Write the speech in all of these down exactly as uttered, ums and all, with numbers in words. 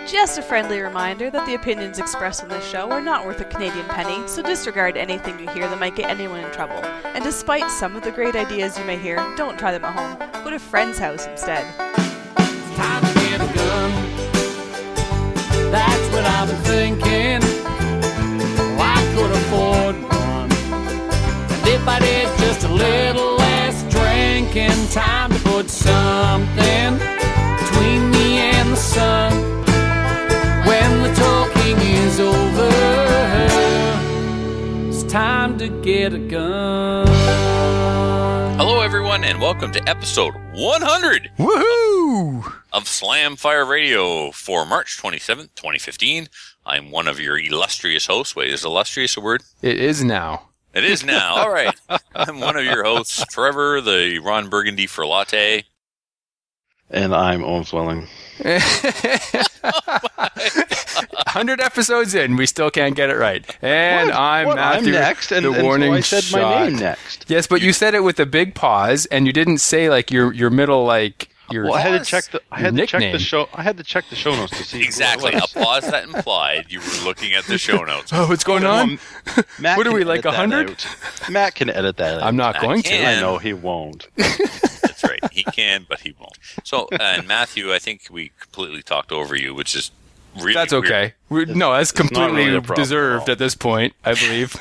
Just a friendly reminder that the opinions expressed on this show are not worth a Canadian penny, so disregard anything you hear that might get anyone in trouble. And despite some of the great ideas you may hear, don't try them at home. Go to a friend's house instead. It's time to get a gun. That's what I've been thinking. Well, I could afford one. And if I did just a little less drinking, time to put something between me and the sun. When the talking is over, it's time to get a gun. Hello, everyone, and welcome to episode one hundred Woohoo! of Slam Fire Radio for March twenty-seventh, twenty fifteen. I'm one of your illustrious hosts. Wait, is illustrious a word? It is now. It is now. All right. I'm one of your hosts, Trevor, the Ron Burgundy for Latte. And I'm Owen Swelling. one hundred episodes in, we still can't get it right. And What? I'm What? Matthew, I'm next, and, the and warning so I said shot. my name next. Yes, but you said it with a big pause, and you didn't say like your your middle like your. Well, I had to Pause? check the I Your had to check nickname. the show. I had to check the show notes to see who it Exactly. A was. pause that implied you were looking at the show notes. Oh, what's going Well, on? Matt What are can we, like, edit that one hundred? out. Matt can edit that out. I'm not I going can't. to. I know he won't. That's right. He can, but he won't. So, uh, and Matthew, I think we completely talked over you, which is really That's weird. okay. We're, no, that's it's not completely really a problem deserved at all. at this point, I believe.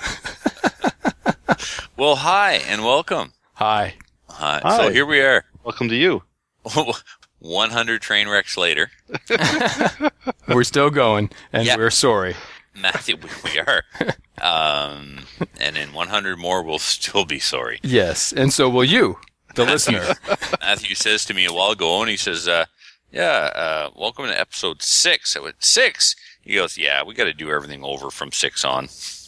Well, hi, and welcome. Hi. Hi. Hi. So here we are. Welcome to you. one hundred train wrecks later. We're still going, and Yeah. we're sorry. Matthew, we, we are. Um, and in one hundred more, we'll still be sorry. Yes, and so will you, the listener. Matthew says to me a while ago, and he says, uh, yeah, uh, welcome to episode six. I went, six? He goes, yeah, we got to do everything over from six on.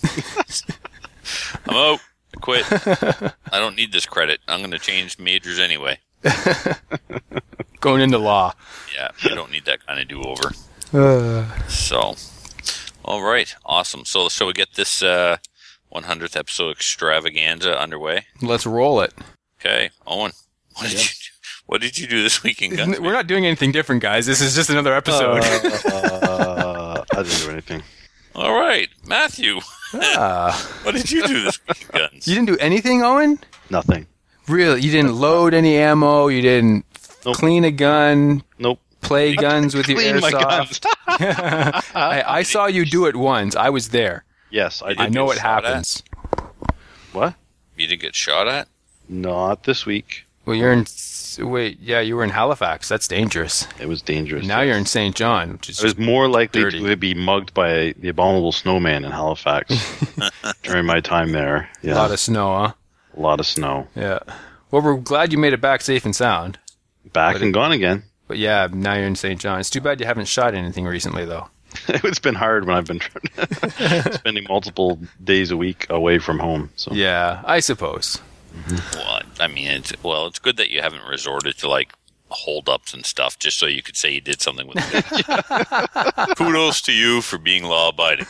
I'm out. I quit. I don't need this credit. I'm going to change majors anyway. Going into law. Yeah, I don't need that kind of do-over. Uh, So, all right, awesome. So, shall we get this uh, one hundredth episode extravaganza underway? let's roll it. Okay, Owen, what did you do? What did you do this week in Gunsmith? We're not doing anything different, guys. This is just another episode. Uh, I didn't do anything. All right, Matthew, Ah. what did you do this week in Guns? You didn't do anything, Owen? Nothing. Really? You didn't load any ammo? You didn't Nope. clean a gun? Nope. Play guns with your Clean my airsoft? guns. I, I saw you do it once. I was there. Yes, I did. I know get it shot happens. What? You didn't get shot at? Not this week. Well, you're in... Wait, yeah, you were in Halifax. That's dangerous. It was dangerous. Now you're in Saint John, which is I was more likely dirty. to be mugged by the abominable snowman in Halifax during my time there. a Yeah, lot of snow, huh? a lot of snow. Yeah. Well, we're glad you made it back safe and sound. Back But and gone again. But yeah, now you're in Saint John. It's too bad you haven't shot anything recently, though. It's been hard when I've been spending multiple days a week away from home. So Yeah, I suppose. Well, I mean, it's, well, it's good that you haven't resorted to like holdups and stuff just so you could say you did something with it. Kudos to you for being law-abiding.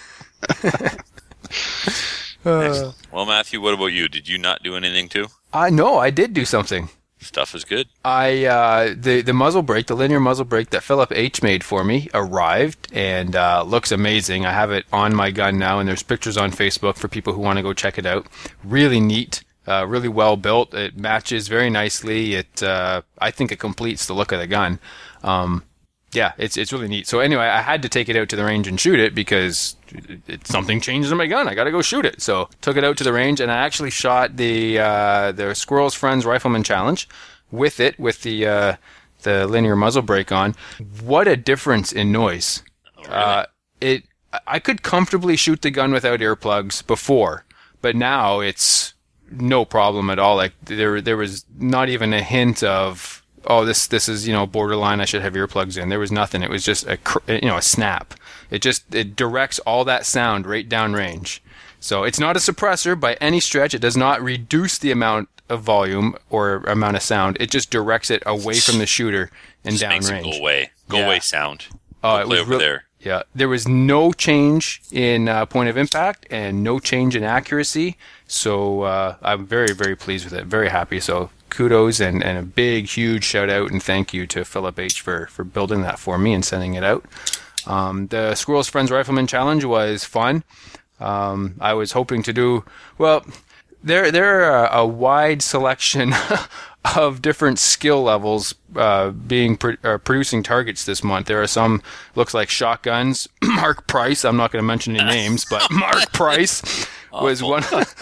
Excellent. Well, Matthew, what about you? Did you not do anything too? I know, I did do something. Stuff is good. I uh, the the muzzle brake, the linear muzzle brake that Philip H made for me arrived and uh, looks amazing. I have it on my gun now, and there's pictures on Facebook for people who want to go check it out. Really neat, uh, really well built. It matches very nicely. It uh, I think it completes the look of the gun. Um, yeah, it's it's really neat. So anyway, I had to take it out to the range and shoot it because it, it, something changed in my gun. I got to go shoot it. So took it out to the range, and I actually shot the uh, the Squirrel's Friends Rifleman Challenge with it, with the uh, the linear muzzle brake on. What a difference in noise! Oh, really? Uh, it I could comfortably shoot the gun without earplugs before, but now it's no problem at all. Like there there was not even a hint of, oh, this this is, you know, borderline, I should have earplugs in. There was nothing. It was just a cr- you know a snap. It just it directs all that sound right down range. So it's not a suppressor by any stretch. It does not reduce the amount of volume or amount of sound. It just directs it away from the shooter and Just makes it downrange. go away. Go Yeah. away sound. Oh, Go it play was over real- there. Yeah, there was no change in uh, point of impact and no change in accuracy. So uh, I'm very, very pleased with it. Very happy. So kudos and, and a big, huge shout out and thank you to Philip H for, for building that for me and sending it out. Um, the Squirrels Friends Rifleman Challenge was fun. Um, I was hoping to do, well, there, there are a, a wide selection of different skill levels uh, being pro- uh, producing targets this month. There are some, looks like shotguns. Mark Price, I'm not going to mention any names, but Mark Price was one.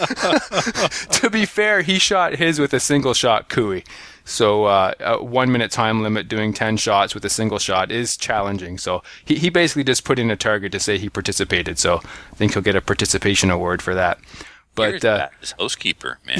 To be fair, he shot his with a single shot Cooey. So uh, a one minute time limit doing ten shots with a single shot is challenging. So he, he basically just put in a target to say he participated. So I think he'll get a participation award for that. But uh, his housekeeper, man.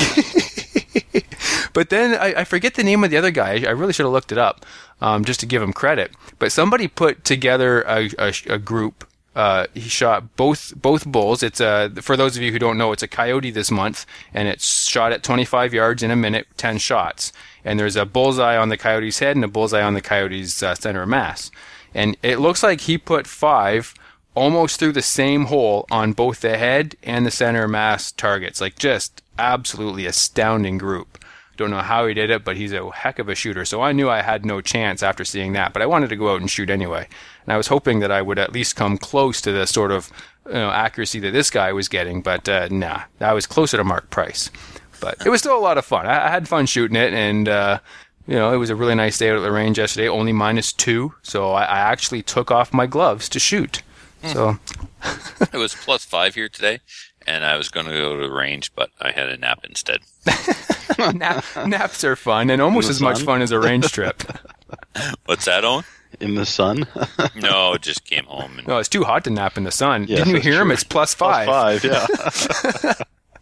But then I, I forget the name of the other guy. I really should have looked it up um, just to give him credit. But somebody put together a, a, a group. Uh, he shot both both bulls. It's a, for those of you who don't know, it's a coyote this month, and it's shot at twenty-five yards in a minute, ten shots. And there's a bullseye on the coyote's head and a bullseye on the coyote's uh, center of mass. And it looks like he put five almost through the same hole on both the head and the center of mass targets. Like, just absolutely astounding group. Don't know how he did it, but he's a heck of a shooter. So I knew I had no chance after seeing that, but I wanted to go out and shoot anyway. And I was hoping that I would at least come close to the sort of you know, accuracy that this guy was getting, but uh, nah, I was closer to Mark Price. But it was still a lot of fun. I, I had fun shooting it, and uh, you know, it was a really nice day out at the range yesterday, only minus two, so I, I actually took off my gloves to shoot. Mm. So it was plus five here today, and I was going to go to the range, but I had a nap instead. Nap, naps are fun, and almost as sun? much fun as a range trip. What's that, Owen? In the sun? No, just came home. And... No, it's too hot to nap in the sun. Yes, Didn't you hear true. him? It's plus five. Plus five, yeah.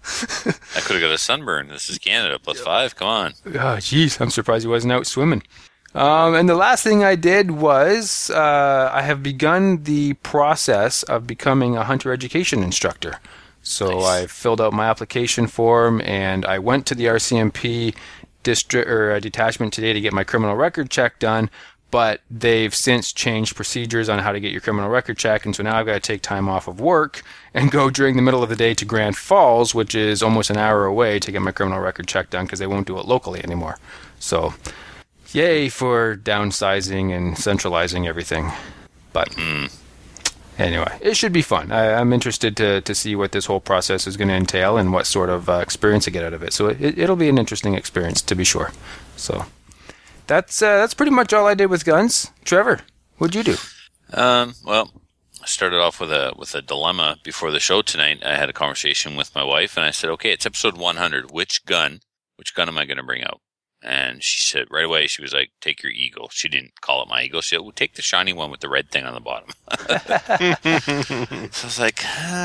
I could have got a sunburn. This is Canada. Plus five. Come on. Oh, jeez. I'm surprised he wasn't out swimming. Um, and the last thing I did was uh, I have begun the process of becoming a hunter education instructor. So nice. I filled out my application form, and I went to the R C M P district or uh, detachment today to get my criminal record check done. But they've since changed procedures on how to get your criminal record check, and so now I've got to take time off of work and go during the middle of the day to Grand Falls, which is almost an hour away, to get my criminal record check done because they won't do it locally anymore. So, yay for downsizing and centralizing everything. But mm. anyway, it should be fun. I, I'm interested to, to see what this whole process is going to entail and what sort of uh, experience I get out of it. So it, it'll be an interesting experience, to be sure. So... That's uh, that's pretty much all I did with guns. Trevor, what'd you do? Um, well, I started off with a with a dilemma before the show tonight. I had a conversation with my wife, and I said, "Okay, it's episode one hundred. Which gun? Which gun am I going to bring out?" And she said right away, she was like, "Take your Eagle." She didn't call it my Eagle. She said, "Well, take the shiny one with the red thing on the bottom." So I was like,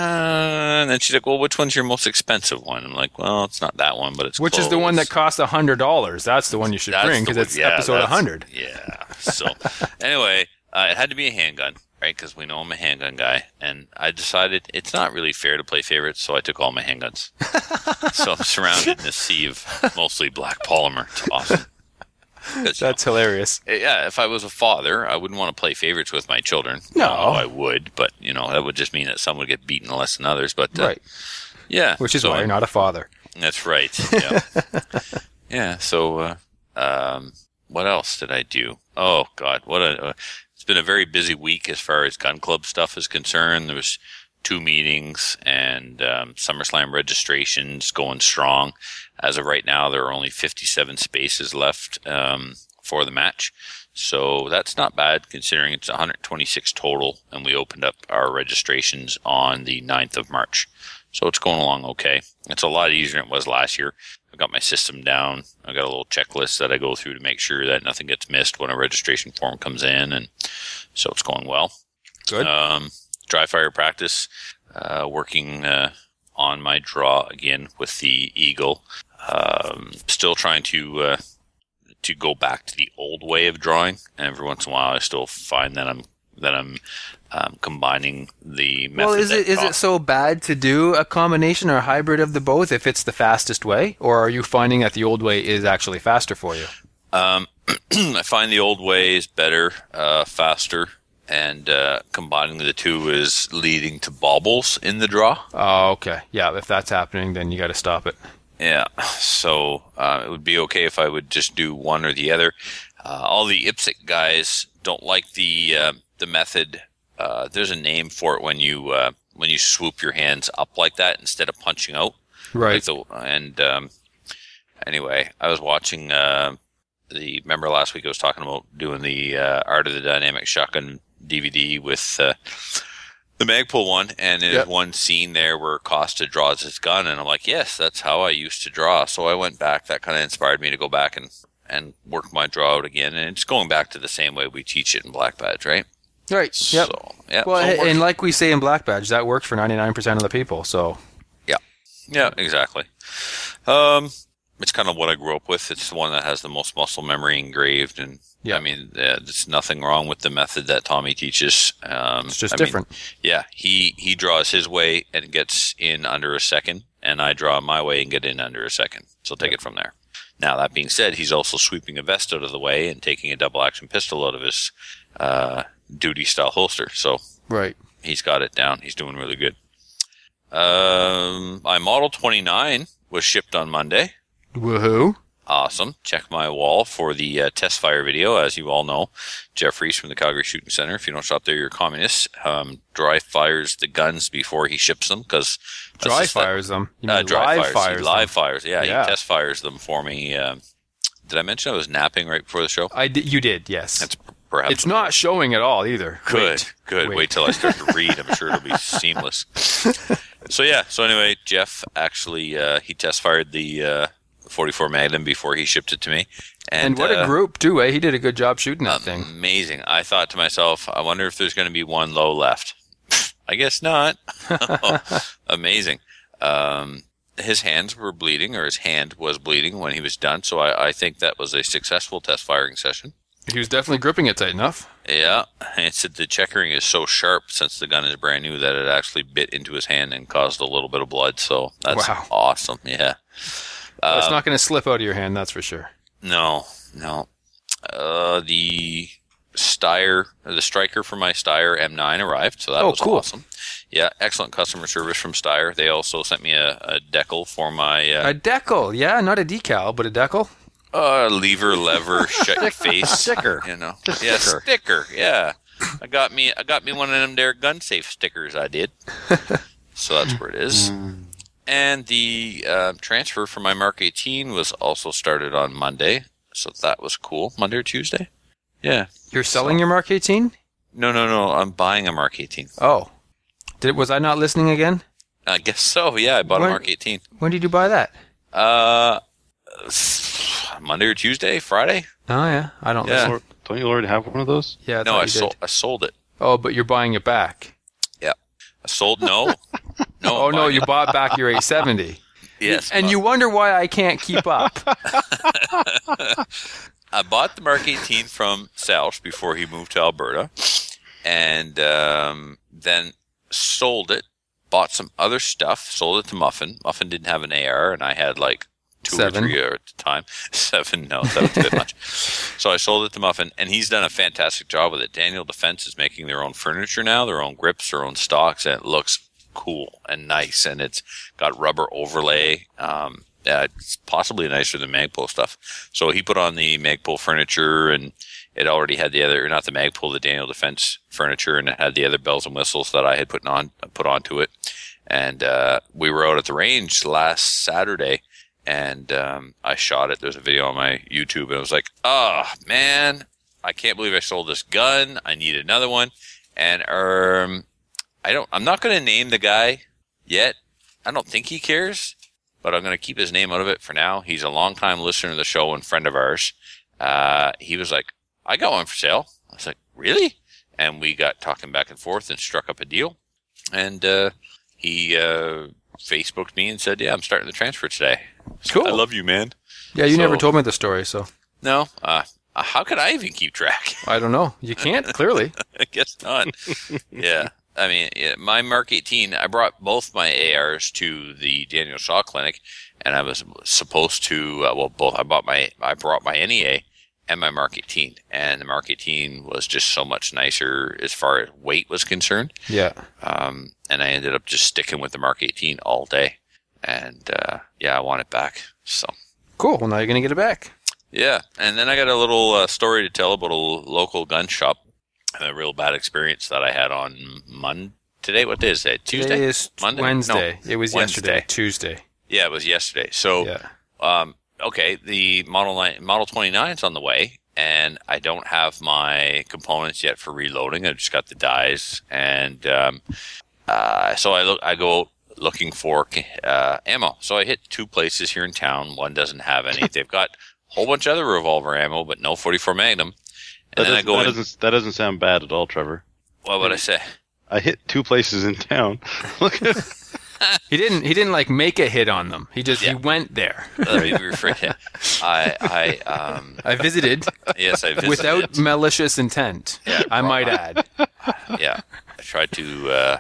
uh, and then she's like, "Well, which one's your most expensive one?" I'm like, "Well, it's not that one, but it's which close. is the one that costs a hundred dollars. That's the one you should that's bring because it's yeah, episode one hundred. Yeah. So anyway, uh, it had to be a handgun, right? Because we know I'm a handgun guy, and I decided it's not really fair to play favorites, so I took all my handguns. So I'm surrounded in a sea of mostly black polymer. It's awesome. That's you know, hilarious. Yeah, if I was a father, I wouldn't want to play favorites with my children. No, uh, I would, but you know that would just mean that some would get beaten less than others. But uh, right, yeah, which is so, why you're not a father. That's right. Yeah, yeah. So, uh, um, what else did I do? Oh God, what a! Uh, it's been a very busy week as far as gun club stuff is concerned. There was two meetings and um, SummerSlam registrations going strong. As of right now, there are only fifty-seven spaces left um, for the match. So that's not bad considering it's one hundred twenty-six total, and we opened up our registrations on the ninth of March. So it's going along okay. It's a lot easier than it was last year. I've got my system down. I've got a little checklist that I go through to make sure that nothing gets missed when a registration form comes in, and so it's going well. Good. Um, dry fire practice, uh, working uh, on my draw again with the Eagle. Um, still trying to uh, to go back to the old way of drawing. And every once in a while, I still find that I'm that I'm um, combining the method. Well, is it is taught. it so bad to do a combination or a hybrid of the both if it's the fastest way, or are you finding that the old way is actually faster for you? Um, I find the old way is better, uh, faster. And uh, combining the two is leading to baubles in the draw. Oh, okay. Yeah, if that's happening, then you got to stop it. Yeah, so uh, it would be okay if I would just do one or the other. Uh, all the I P S C guys don't like the uh, the method uh, there's a name for it when you uh, when you swoop your hands up like that instead of punching out. Right. Like the, and um, anyway, I was watching uh, the. Remember last week I was talking about doing the uh, Art of the Dynamic Shotgun D V D with uh, the Magpul one, and there's Yep. one scene there where Costa draws his gun, and I'm like, yes, that's how I used to draw. So I went back. That kind of inspired me to go back and, and work my draw out again, and it's going back to the same way we teach it in Black Badge, right? Right. Yep. So, yeah. Well, so it works. and like we say in Black Badge, that works for ninety-nine percent of the people. So. Yeah, exactly. Um, it's kind of what I grew up with. It's the one that has the most muscle memory engraved, and Yeah. I mean, uh, there's nothing wrong with the method that Tommy teaches. Um, It's just I mean, different. yeah, he he draws his way and gets in under a second, and I draw my way and get in under a second. So take it from there. Now that being said, he's also sweeping a vest out of the way and taking a double action pistol out of his uh, duty style holster. So Right. he's got it down. He's doing really good. Um, my Model twenty-nine was shipped on Monday. Woohoo. Awesome. Check my wall for the uh, test fire video. As you all know, Jeff Reese from the Calgary Shooting Center. If you don't shop there, you're a communist. Um, dry fires the guns before he ships them because Dry fires them. You Uh, mean dry live fires. He fires live them. fires. Yeah, Yeah. he test fires them for me. Um, did I mention I was napping right before the show? I did. You did. Yes. That's perhaps It's not showing at all either. Good, Wait. good. Wait. Wait. till I start to read. I'm sure it'll be seamless. So yeah. So anyway, Jeff actually uh, he test fired the uh, forty-four Magnum before he shipped it to me, and, And what a uh, group too, eh? He did a good job shooting that thing. amazing. I thought to myself, I wonder if there's going to be one low left. I guess not. Amazing. Um, his hands were bleeding, or his hand was bleeding when he was done. So I, I think that was a successful test firing session. He was definitely gripping it tight enough. Yeah, and it said the checkering is so sharp since the gun is brand new that it actually bit into his hand and caused a little bit of blood. So that's Wow. awesome. Yeah. Well, it's Um, not going to slip out of your hand, that's for sure. No, no. Uh, the Steyr, the striker for my Steyr M nine arrived, so that Oh, was cool. awesome. Yeah, excellent customer service from Steyr. They also sent me a, a decal for my uh, A decal, yeah, not a decal, but a decal. uh, lever, lever, shut your face Sticker. You know, Just yeah, sticker. sticker. Yeah, I got me, I got me one of them there gun safe stickers. I did. So that's where it is. And the uh, transfer for my Mark eighteen was also started on Monday, so that was cool. Monday or Tuesday? Yeah. You're selling your Mark eighteen? No, no, no. I'm buying a Mark eighteen. Oh. Did Was I not listening again? I guess so. Yeah, I bought When- a Mark eighteen. When did you buy that? Uh, Monday or Tuesday, Friday? Oh, yeah. I don't Yeah. listen. Lord- Don't you already have one of those? Yeah, I No, thought I you did. sold. I sold it. Oh, but you're buying it back. I sold. No, no. Oh, I'm no, buying you it. bought back your eight seventy. Yes, And you wonder why I can't keep up. I bought the Mark eighteen from South before he moved to Alberta, and um, then sold it. Bought some other stuff. Sold it to Muffin. Muffin didn't have an A R, and I had like two Seven. or three at the time. Seven, no, that was a bit much. So I sold it to Muffin, and he's done a fantastic job with it. Daniel Defense is making their own furniture now, their own grips, their own stocks, and it looks cool and nice, and it's got rubber overlay. Um, yeah, it's possibly nicer than Magpul stuff. So he put on the Magpul furniture, and it already had the other, not the Magpul, the Daniel Defense furniture, and it had the other bells and whistles that I had put on, put onto it. And uh, we were out at the range last Saturday, and um, I shot it. There's a video on my YouTube, and I was like, oh, man, I can't believe I sold this gun. I need another one. And um, I don't, I'm not going to name the guy yet. I don't think he cares, but I'm going to keep his name out of it for now. He's a longtime listener to the show and friend of ours. Uh, he was like, I got one for sale. I was like, really? And we got talking back and forth and struck up a deal. And uh, he uh, Facebooked me and said, yeah, I'm starting the transfer today. Cool. I love you, man. Yeah, you So- never told me the story, so No, uh, how could I even keep track? I don't know. You can't, clearly. I guess not. Yeah. I mean, yeah, my Mark eighteen, I brought both my A Rs to the Daniel Shaw Clinic, and I was supposed to, uh, well, both, I bought my, I brought my N E A and my Mark eighteen, and the Mark eighteen was just so much nicer as far as weight was concerned. Yeah. Um, and I ended up just sticking with the Mark eighteen all day. And, uh, yeah, I want it back. So, Cool. Well, now you're going to get it back. yeah. And then I got a little uh, story to tell about a l- local gun shop. a real bad experience that I had on Monday. Today, what day is it? Tuesday? Today is Monday? Wednesday. No, it was Wednesday. yesterday, Tuesday. Yeah, it was yesterday. So, Yeah. um, okay, the Model nine, Model twenty-nine is on the way, and I don't have my components yet for reloading. I just got the dies, and um, uh, so I look, I go out looking for uh, ammo. So I hit two places here in town. One doesn't have any. They've got a whole bunch of other revolver ammo, but no forty-four Magnum. And That, then I doesn't, go that, in. doesn't, that doesn't sound bad at all, Trevor. What would I say? I hit two places in town. Look at He didn't. He didn't like make a hit on them. He just Yeah. he went there. Let me rephrase. I, I, um, I visited yes, I visited. without malicious intent. Yeah, I might add. yeah, I tried to. Uh,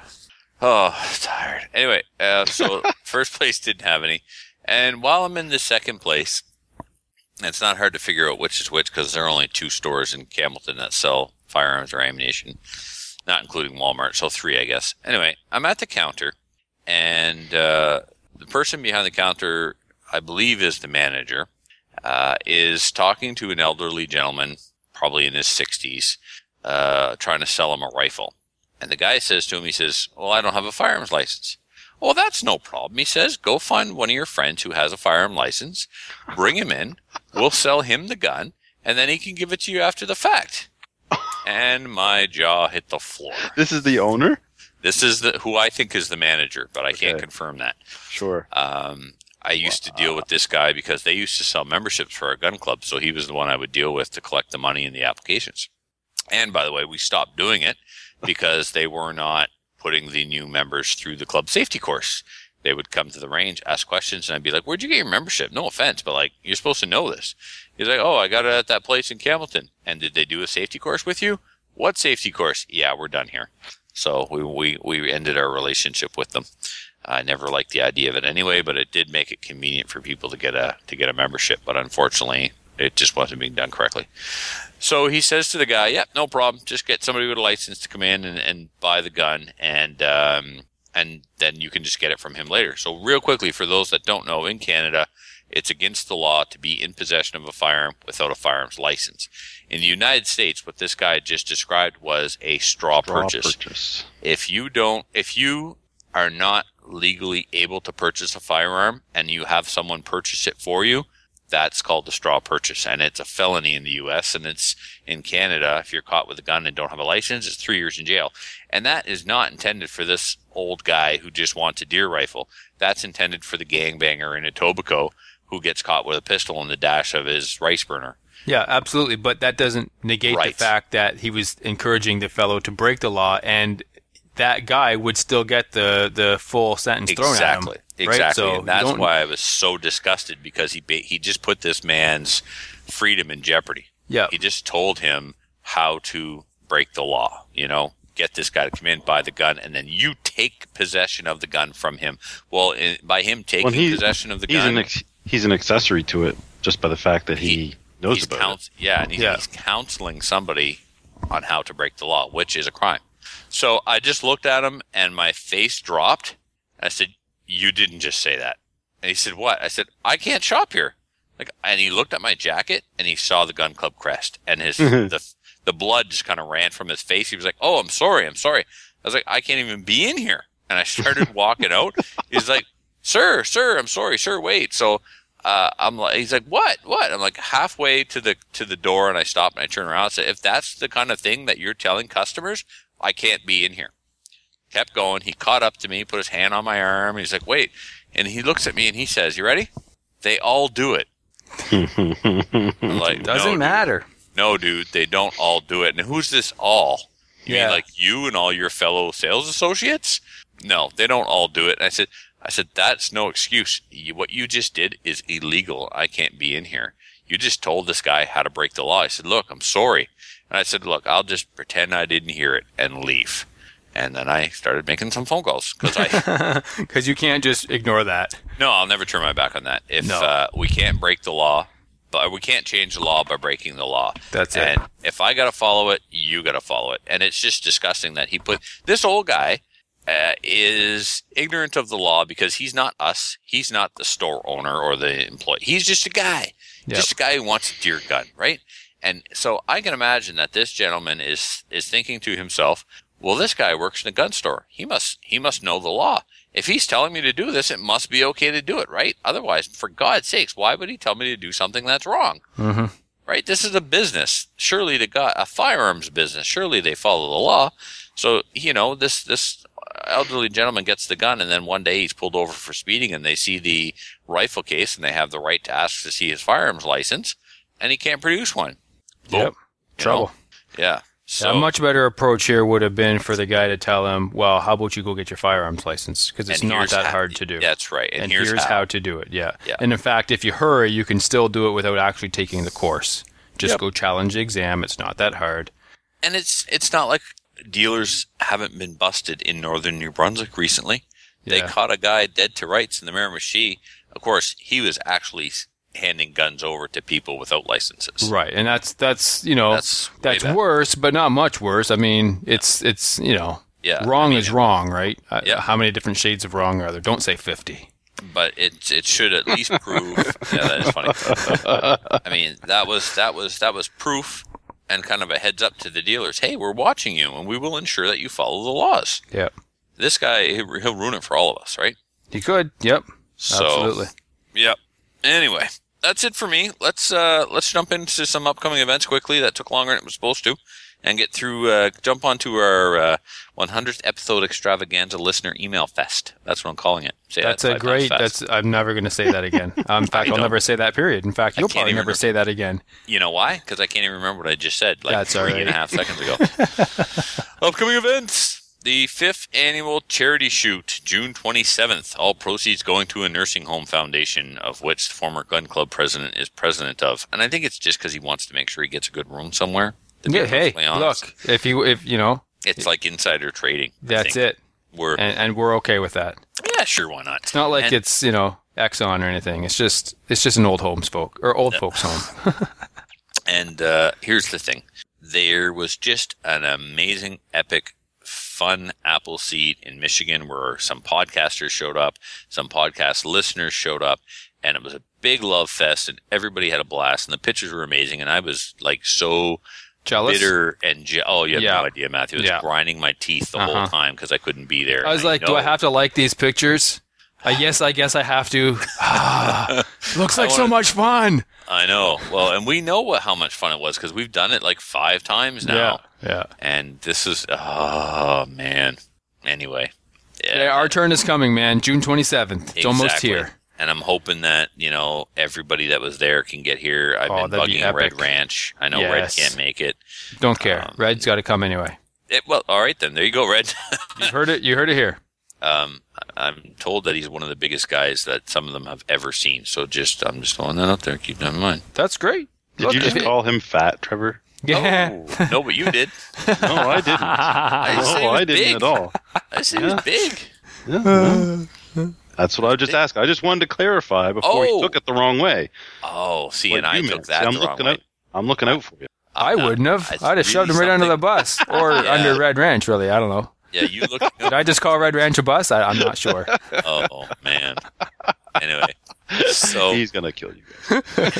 oh, tired. Anyway, uh, so first place didn't have any, and while I'm in the second place, it's not hard to figure out which is which because there are only two stores in Campbellton that sell firearms or ammunition, not including Walmart. So three, I guess. Anyway, I'm at the counter, and uh, the person behind the counter, I believe, is the manager, uh, is talking to an elderly gentleman, probably in his sixties, uh, trying to sell him a rifle. And the guy says to him, he says, well, I don't have a firearms license. Well, that's no problem. He says, go find one of your friends who has a firearm license, bring him in, we'll sell him the gun, and then he can give it to you after the fact. And my jaw hit the floor. this is the owner? This is the who I think is the manager, but I can't Okay. confirm that. Sure. Um, I used to deal with this guy because they used to sell memberships for our gun club, so he was the one I would deal with to collect the money in the applications. And by the way, we stopped doing it because they were not putting the new members through the club safety course. They would come to the range, ask questions, and I'd be like, where'd you get your membership? No offense, but like, you're supposed to know this. He's like, oh, I got it at that place in Campbellton. And did they do a safety course with you? What safety course? Yeah, we're done here. So we, we, we ended our relationship with them. I never liked the idea of it anyway, but it did make it convenient for people to get a, to get a membership. But unfortunately, it just wasn't being done correctly. So he says to the guy, yep, no problem. Just get somebody with a license to come in and, and buy the gun, and um, and then you can just get it from him later. So real quickly, for those that don't know, in Canada, it's against the law to be in possession of a firearm without a firearms license. In the United States, what this guy just described was a straw, Straw purchase. purchase. If you don't, if you are not legally able to purchase a firearm and you have someone purchase it for you, that's called a straw purchase, and it's a felony in the U S, and it's in Canada. If you're caught with a gun and don't have a license, it's three years in jail. And that is not intended for this old guy who just wants a deer rifle. That's intended for the gangbanger in Etobicoke who gets caught with a pistol in the dash of his rice burner. Yeah, absolutely. But that doesn't negate Right. the fact that he was encouraging the fellow to break the law, and that guy would still get the, the full sentence thrown at him. Exactly. Right? Exactly. So and that's you don't- why I was so disgusted, because he ba- he just put this man's freedom in jeopardy. Yeah. He just told him how to break the law, you know, get this guy to come in, buy the gun, and then you take possession of the gun from him. Well, in, by him taking Well, he- possession of the He's gun, an ex- he's an accessory to it just by the fact that he, He- knows he's about couns- Yeah, and he's, Yeah. he's counseling somebody on how to break the law, which is a crime. So I just looked at him and my face dropped. I said, "You didn't just say that." And he said, "What?" I said, "I can't shop here." Like, and he looked at my jacket and he saw the gun club crest, and his the the blood just kind of ran from his face. He was like, "Oh, I'm sorry, I'm sorry." I was like, "I can't even be in here." And I started walking out. He's like, "Sir, sir, I'm sorry, sir, wait." So uh, I'm like, he's like, "What, what?" I'm like halfway to the to the door, and I stop and I turn around and say, "If that's the kind of thing that you're telling customers, I can't be in here." Kept going. He caught up to me, put his hand on my arm. He's like, "Wait." And he looks at me and he says, "You ready?" They all do it. I'm like, Doesn't "No, dude. matter. No, dude, they don't all do it." And who's this all? You Yeah. mean like you and all your fellow sales associates? No, they don't all do it. And I said, I said, that's no excuse. You, what you just did is illegal. I can't be in here. You just told this guy how to break the law. I said, "Look, I'm sorry." And I said, "Look, I'll just pretend I didn't hear it and leave." And then I started making some phone calls because I, Because you can't just ignore that. no, I'll never turn my back on that. If No. uh, we can't break the law, but we can't change the law by breaking the law. That's it. And if I got to follow it, you got to follow it. And it's just disgusting that he put this old guy uh, is ignorant of the law because he's not us. He's not the store owner or the employee. He's just a guy, Yep. just a guy who wants a deer gun, right? And so I can imagine that this gentleman is is thinking to himself, well, this guy works in a gun store. He must he must know the law. If he's telling me to do this, it must be okay to do it, right? Otherwise, for God's sakes, why would he tell me to do something that's wrong? Mm-hmm. Right? This is a business. Surely the guy, a firearms business. Surely they follow the law. So, you know, this this elderly gentleman gets the gun, and then one day he's pulled over for speeding, and they see the rifle case, and they have the right to ask to see his firearms license, and he can't produce one. Boom. Yep. Trouble. You know? Yeah. So, a much better approach here would have been for the guy to tell him, well, how about you go get your firearms license? Because it's And not here's that how- hard to do. That's right. And, And, here's, here's, how. how. to do it, yeah. Yeah. And in fact, if you hurry, you can still do it without actually taking the course. Just Yep. go challenge the exam. It's not that hard. And it's it's not like dealers haven't been busted in northern New Brunswick recently. They Yeah. caught a guy dead to rights in the Miramichi. Of course, he was actually handing guns over to people without licenses. Right. And that's, that's you know, That's that's, way that's bad. worse, but not much worse. I mean, it's, it's you know, Yeah, wrong I mean, is wrong, right? Uh, Yeah. How many different shades of wrong are there? Don't say fifty. But it it should at least prove. Yeah, that is funny. I mean, that was that was that was proof and kind of a heads up to the dealers. Hey, we're watching you, and we will ensure that you follow the laws. Yep. This guy, he'll he'll ruin it for all of us, right? He could. Yep. So, Absolutely. Yep. Anyway, that's it for me. Let's uh, let's jump into some upcoming events quickly. That took longer than it was supposed to, and get through. Uh, jump onto our uh, one hundredth episode extravaganza listener email fest. That's what I'm calling it. Say That's that a five great. times fast. That's. I'm never going to say that again. Um, in fact, I I'll know. never say that. Period. In fact, I you'll can't probably even never remember. say that again. You know why? Because I can't even remember what I just said like That's three all right. and a half seconds ago. Upcoming events. The fifth annual charity shoot, June twenty-seventh. All proceeds going to a nursing home foundation, of which the former gun club president is president of. And I think it's just because he wants to make sure he gets a good room somewhere. to be Yeah. Hey, perfectly honest. look. If you, if you know, It's like insider trading. I that's think. it, We're, and, and we're okay with that. yeah, sure, why not? It's not like And- it's you know Exxon or anything. It's just it's just an old homes folk or old folks home. And uh, here's the thing. There was just an amazing, epic, fun Appleseed in Michigan where some podcasters showed up, some podcast listeners showed up, and it was a big love fest, and everybody had a blast, and the pictures were amazing, and I was like so Jealous. bitter and je- oh, you have Yeah. no idea, Matthew. I was Yeah. grinding my teeth the whole Uh-huh. time because I couldn't be there. I was And like, do I know- have to like these pictures? Uh, yes, I guess I have to. Ah, looks like so wanna- much fun. I know. Well, and we know what how much fun it was because we've done it like five times now. Yeah, yeah. And this is, oh, man. Anyway. Yeah, our turn is coming, man. June twenty-seventh. It's almost exactly. here. And I'm hoping that, you know, everybody that was there can get here. I've Oh, been that'd be bugging Red epic. Ranch. I know Red Yes. can't make it. Don't care. Um, Red's got to come anyway. it. Well, all right then. There you go, Red. You heard it. You heard it here. um, I'm told that he's one of the biggest guys that some of them have ever seen. So just, I'm just throwing that out there. Keep that in mind. That's great. Did Look, you just if it- call him fat, Trevor? Yeah. Oh, no, but you did. No, I didn't. I said he No, was I didn't big. at all. I said he was big. Yeah, no. That's what I just asked. I just wanted to clarify before Oh. you took it the wrong way. Oh, see, Like and I you took meant. that See, I'm the wrong looking way. out. I'm looking out for you. I wouldn't have. That's I'd have shoved him really right under the something. bus or Yeah. under Red Ranch. Really, I don't know. Yeah, you look. Did I just call Red Ranch a bus? I, I'm not sure. Oh man. Anyway, so He's gonna kill you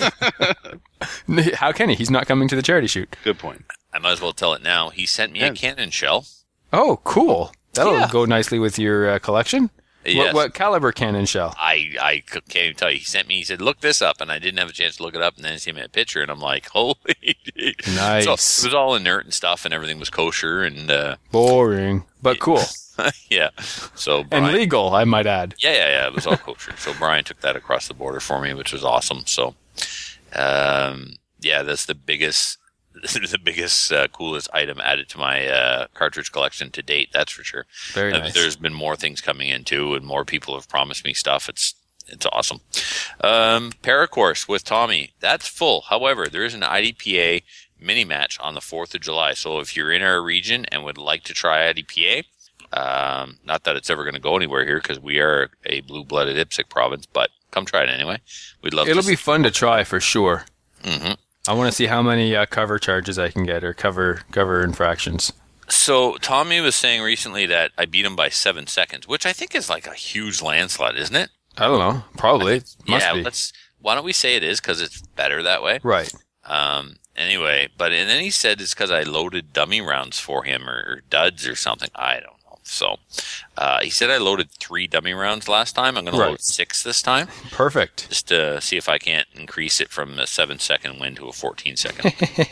guys. How can he? He's not coming to the charity shoot. Good point. I might as well tell it now. He sent me Yeah. a cannon shell. Oh, cool. That'll Yeah. go nicely with your uh, collection. Yes. What, what caliber cannon shell? I, I c- can't even tell you. He sent me, he said, look this up. And I didn't have a chance to look it up. And then he sent me a picture. And I'm like, holy. Nice. So it was all inert and stuff. And everything was kosher. And uh, Boring, but cool yeah. So Brian, and legal, I might add. Yeah, yeah, yeah. It was all kosher. So Brian took that across the border for me, which was awesome. So, um, yeah, that's the biggest, the biggest, uh, coolest item added to my uh, cartridge collection to date. That's for sure. Very Uh, nice. There's been more things coming in too, and more people have promised me stuff. It's it's awesome. Um, Paracourse with Tommy, that's full. However, there is an I D P A mini match on the fourth of July. So if you're in our region and would like to try I D P A, um, not that it's ever going to go anywhere here because we are a blue-blooded I P S C province, but come try it anyway. We'd love It'll to. be fun to try for sure. hmm I want to see how many uh, cover charges I can get or cover cover infractions. So Tommy was saying recently that I beat him by seven seconds, which I think is like a huge landslide, isn't it? I don't know. Probably. It must yeah, be. let's. Why don't we say it is because it's better that way? Right. Um, Anyway, but and then he said it's because I loaded dummy rounds for him or, or duds or something. I don't know. So uh, he said I loaded three dummy rounds last time. I'm going Right. to load six this time. Perfect. Just to see if I can't increase it from a seven second win to a fourteen second.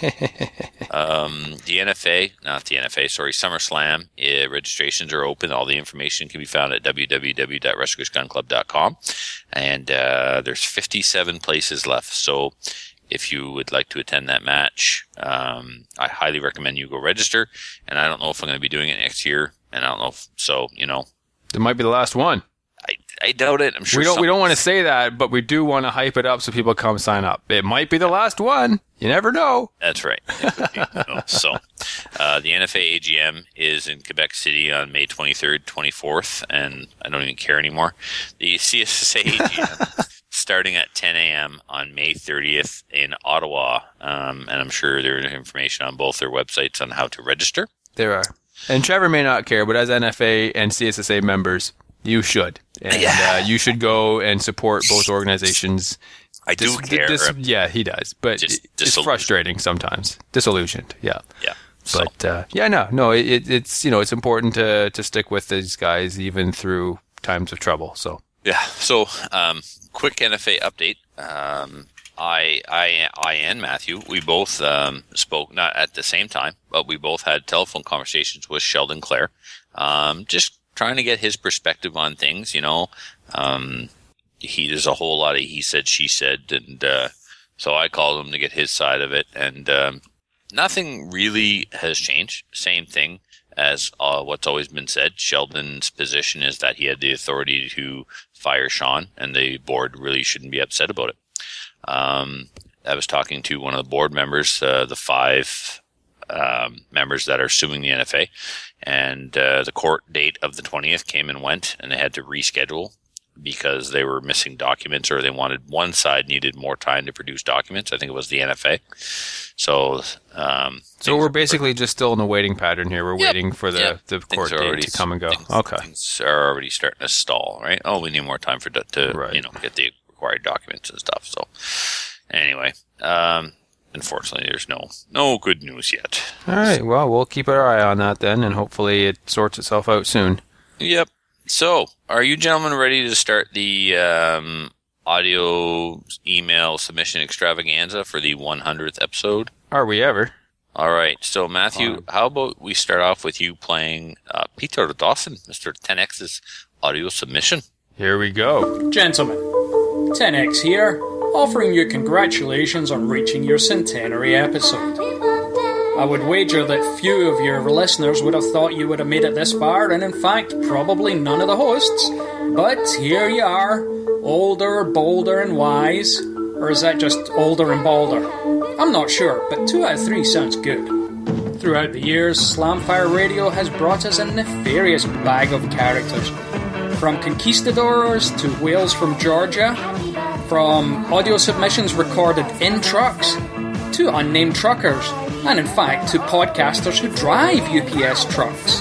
um, the N F A, not the N F A, sorry, SummerSlam uh, registrations are open. All the information can be found at w w w dot rescuers gun club dot com. And uh, there's fifty-seven places left. So if you would like to attend that match, um, I highly recommend you go register. And I don't know if I'm going to be doing it next year. And I don't know if, so, you know. It might be the last one. I, I doubt it. I'm sure We don't. some- We don't want to say that, but we do want to hype it up so people come sign up. It might be the last one. You never know. That's right. It would be, you know, so, uh, the N F A A G M is in Quebec City on May twenty-third, twenty-fourth, and I don't even care anymore. The C S S A A G M starting at ten a.m. on May thirtieth in Ottawa, um, and I'm sure there's information on both their websites on how to register. There are. And Trevor may not care, but as N F A and C S S A members, you should. And Yeah. uh, you should go and support both organizations. I do Dis- care. dis- yeah, he does. But Dis- it- it's disillusioned. frustrating sometimes. Disillusioned, yeah. yeah. So, But uh, yeah, no, no, it, it, it's you know it's important to to stick with these guys even through times of trouble. So yeah. So, um, quick N F A update. Um, I, I, I and Matthew, we both um, spoke, not at the same time, but we both had telephone conversations with Sheldon Clare, um, just trying to get his perspective on things, you know. Um, he does a whole lot of he said, she said, and uh, so I called him to get his side of it, and um, nothing really has changed. Same thing as uh, what's always been said. Sheldon's position is that he had the authority to fire Sean, and the board really shouldn't be upset about it. Um, I was talking to one of the board members, uh, the five um, members that are suing the N F A, and uh, the court date of the twentieth came and went, and they had to reschedule because they were missing documents, or they wanted one side needed more time to produce documents. I think it was the N F A. So, um, so we're basically just still in a waiting pattern here. We're Yep. waiting for the, Yep. the Things court are date already- to come and go. Things, Okay. things are already starting to stall, right? Oh, we need more time for to, to Right. you know get the required documents and stuff. So, anyway, um, unfortunately, there's no no good news yet. All right. Well, we'll keep our eye on that then, and hopefully it sorts itself out soon. Yep. So, are you gentlemen ready to start the um, audio email submission extravaganza for the one hundredth episode? Are we ever? All right. So, Matthew, how about we start off with you playing uh, Peter Dawson, Mister ten X's audio submission? Here we go. Gentlemen, ten X here, offering you congratulations on reaching your centenary episode. I would wager that few of your listeners would have thought you would have made it this far, and in fact, probably none of the hosts. But here you are, older, bolder, and wise. Or is that just older and balder? I'm not sure, but two out of three sounds good. Throughout the years, Slamfire Radio has brought us a nefarious bag of characters. From conquistadors to whales from Georgia, from audio submissions recorded in trucks, to unnamed truckers, and in fact to podcasters who drive U P S trucks.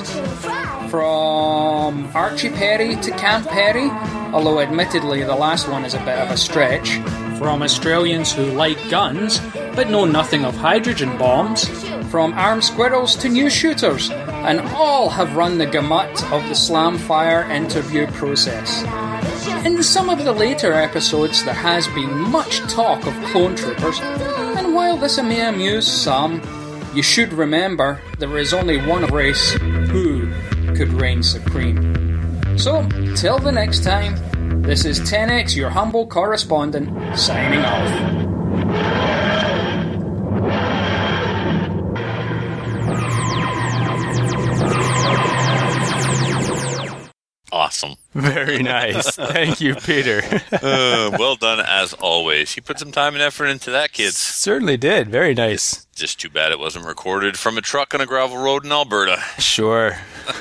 From Archie Perry to Camp Perry, although admittedly the last one is a bit of a stretch. From Australians who like guns, but know nothing of hydrogen bombs. From armed squirrels to new shooters, and all have run the gamut of the Slamfire interview process. In some of the later episodes, there has been much talk of clone troopers, and while this may amuse some, you should remember there is only one race who could reign supreme. So, till the next time, this is ten X, your humble correspondent, signing off. Awesome. Very nice. Thank you, Peter. Uh, well done, as always. He put some time and effort into that, kids. Certainly did. Very nice. Just too bad it wasn't recorded from a truck on a gravel road in Alberta. Sure.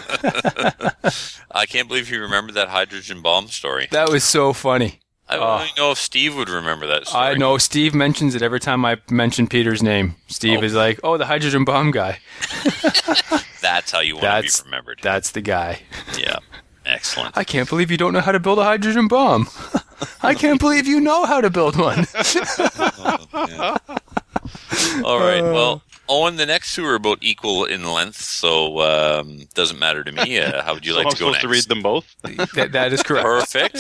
I can't believe you remembered that hydrogen bomb story. That was so funny. I don't even know if Steve would remember that story. I know Steve mentions it every time I mention Peter's name. Steve Oh. is like, "Oh, the hydrogen bomb guy." That's how you want That's to be remembered. That's the guy. Yeah. Excellent. I can't believe you don't know how to build a hydrogen bomb. I can't believe you know how to build one. All right. Well, Owen, the next two are about equal in length, so um, doesn't matter to me. Uh, how would you So like I'm to go supposed next? to read them both? that, that is correct. Perfect.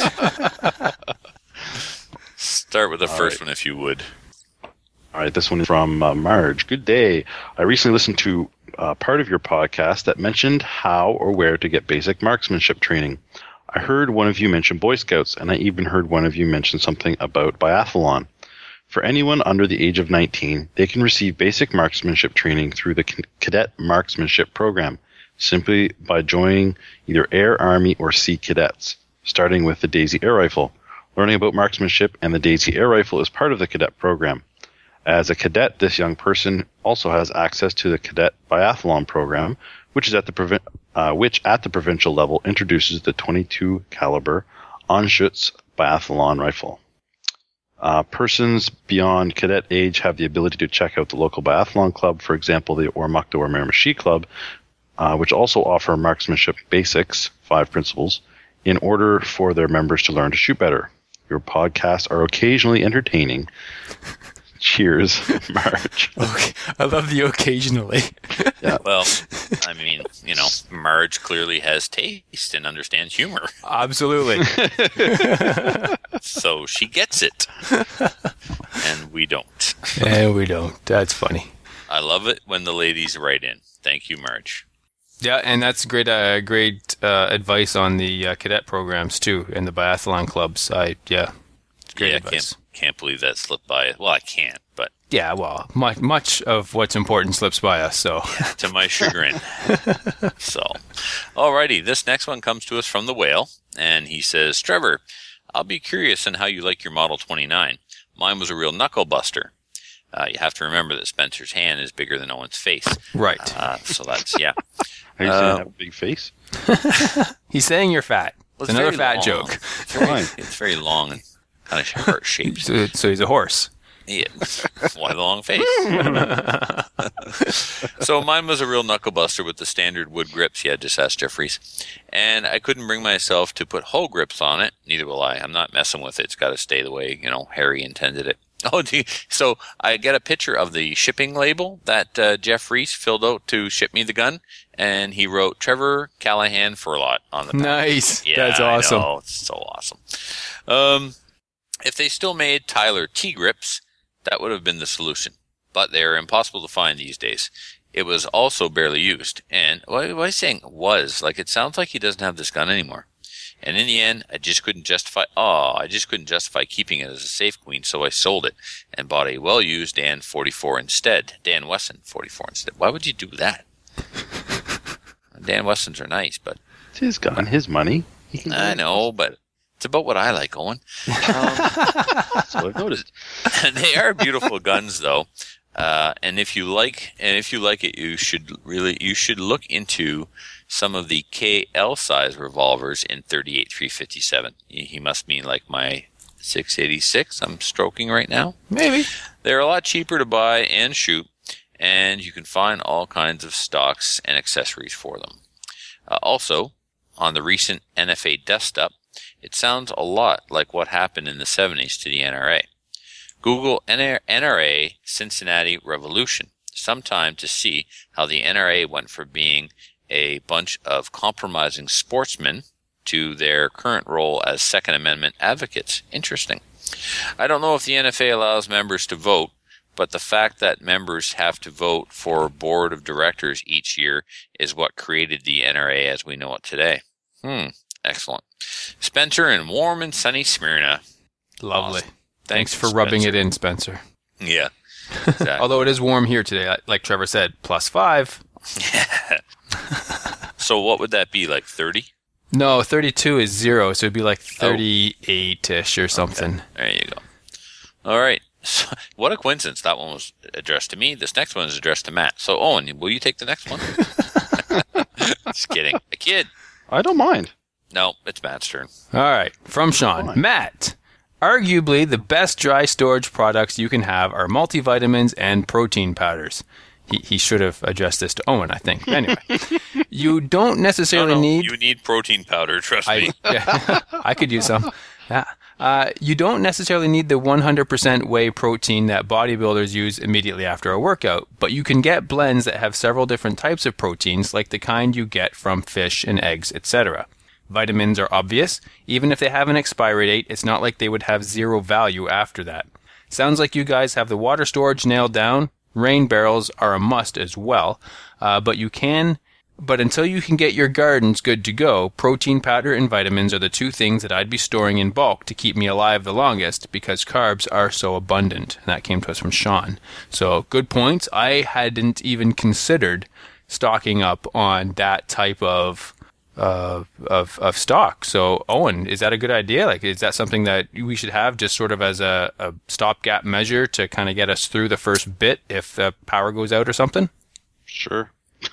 Start with the All first right. one if you would. All right, this one is from uh, Marge. Good day. I recently listened to uh, part of your podcast that mentioned how or where to get basic marksmanship training. I heard one of you mention Boy Scouts, and I even heard one of you mention something about biathlon. For anyone under the age of nineteen, they can receive basic marksmanship training through the C- Cadet Marksmanship Program, simply by joining either Air, Army, or Sea Cadets, starting with the Daisy Air Rifle. Learning about marksmanship and the Daisy Air Rifle is part of the cadet program. As a cadet, this young person also has access to the Cadet Biathlon Program, which is at the provi- uh, which at the provincial level introduces the twenty-two caliber Anschutz biathlon rifle. Uh, persons beyond cadet age have the ability to check out the local biathlon club, for example, the Ormukto or Miramichi Club, uh, which also offer marksmanship basics, five principles, in order for their members to learn to shoot better. Your podcasts are occasionally entertaining. Cheers, Marge. Okay. I love the occasionally. Well, I mean, you know, Marge clearly has taste and understands humor, Absolutely. so she gets it, and we don't. And we don't. That's funny. I love it when the ladies write in. Thank you, Marge. Yeah, and that's great. Uh, great uh, advice on the uh, cadet programs too, and the biathlon clubs. I yeah, it's great yeah, I advice. can't, can't believe that slipped by. Well, I can't, but Yeah, well, much much of what's important slips by us. So to my chagrin. So, alrighty, this next one comes to us from the Whale, and he says, Trevor, I'll be curious on how you like your Model twenty-nine. Mine was a real knuckle buster. Uh, you have to remember that Spencer's hand is bigger than Owen's face. right, Uh, so that's, yeah. Are you saying I Uh, have a big face? he's saying you're fat. Well, It's another very fat long. joke. It's very, Fine. it's very long and kind of heart shaped. So, so he's a horse. Yeah. Why the long face? So mine was a real knuckle buster with the standard wood grips. Yeah, just ask Jeffries. And I couldn't bring myself to put hull grips on it. Neither will I. I'm not messing with it. It's got to stay the way, you know, Harry intended it. Oh, do you, so I get a picture of the shipping label that uh, Jeff Reese filled out to ship me the gun, and he wrote Trevor Callahan Furlot on the back. Nice. Yeah, That's awesome. I know. It's so awesome. Um, if they still made Tyler T-grips, that would have been the solution. But they are impossible to find these days. It was also barely used. And why, why is he saying was? Like, it sounds like he doesn't have this gun anymore. And in the end, I just couldn't justify, oh, I just couldn't justify keeping it as a safe queen, so I sold it and bought a well-used Dan forty-four instead. Dan Wesson forty-four instead. Why would you do that? Dan Wessons are nice, but It's his gun, his money. He can I know, but it's about what I like, Owen. Um, That's what I've noticed. they are beautiful guns, though. Uh, and if you like, and if you like it, you should really, you should look into some of the K L size revolvers in thirty-eight three fifty-seven. He must mean like my six eighty-six I'm stroking right now. Maybe. They're a lot cheaper to buy and shoot, and you can find all kinds of stocks and accessories for them. Uh, also, on the recent N F A dust-up, it sounds a lot like what happened in the seventies to the N R A. Google N R A Cincinnati Revolution sometime to see how the N R A went from being a bunch of compromising sportsmen to their current role as Second Amendment advocates. Interesting. I don't know if the N F A allows members to vote, but the fact that members have to vote for a board of directors each year is what created the N R A as we know it today. Hmm. Excellent. Spencer in warm and sunny Smyrna. Lovely. Awesome. Thanks for rubbing it in, Spencer. Yeah. Exactly. Although it is warm here today, like- like Trevor said, plus five. So what would that be, like thirty? No, thirty-two is zero, so it'd be like thirty-eight-ish or something. There you go. All right. So, what a coincidence. That one was addressed to me. This next one is addressed to Matt. So, Owen, will you take the next one? Just kidding. A kid. I don't mind. No, it's Matt's turn. All right, from Sean. Fine. Matt, arguably the best dry storage products you can have are multivitamins and protein powders. He, he should have addressed this to Owen, I think. Anyway, you don't No, necessarily no, need... you need protein powder, trust I, me. yeah, I could use some. Yeah. Uh, you don't necessarily need the one hundred percent whey protein that bodybuilders use immediately after a workout, but you can get blends that have several different types of proteins, like the kind you get from fish and eggs, et cetera. Vitamins are obvious. Even if they have an expiry date, it's not like they would have zero value after that. Sounds like you guys have the water storage nailed down. Rain barrels are a must as well, uh, but you can... But until you can get your gardens good to go, protein powder and vitamins are the two things that I'd be storing in bulk to keep me alive the longest because carbs are so abundant. And that came to us from Sean. So good points. I hadn't even considered stocking up on that type of uh, of of stock. So Owen, is that a good idea? Like, is that something that we should have just sort of as a, a stopgap measure to kind of get us through the first bit if the power goes out or something? Sure.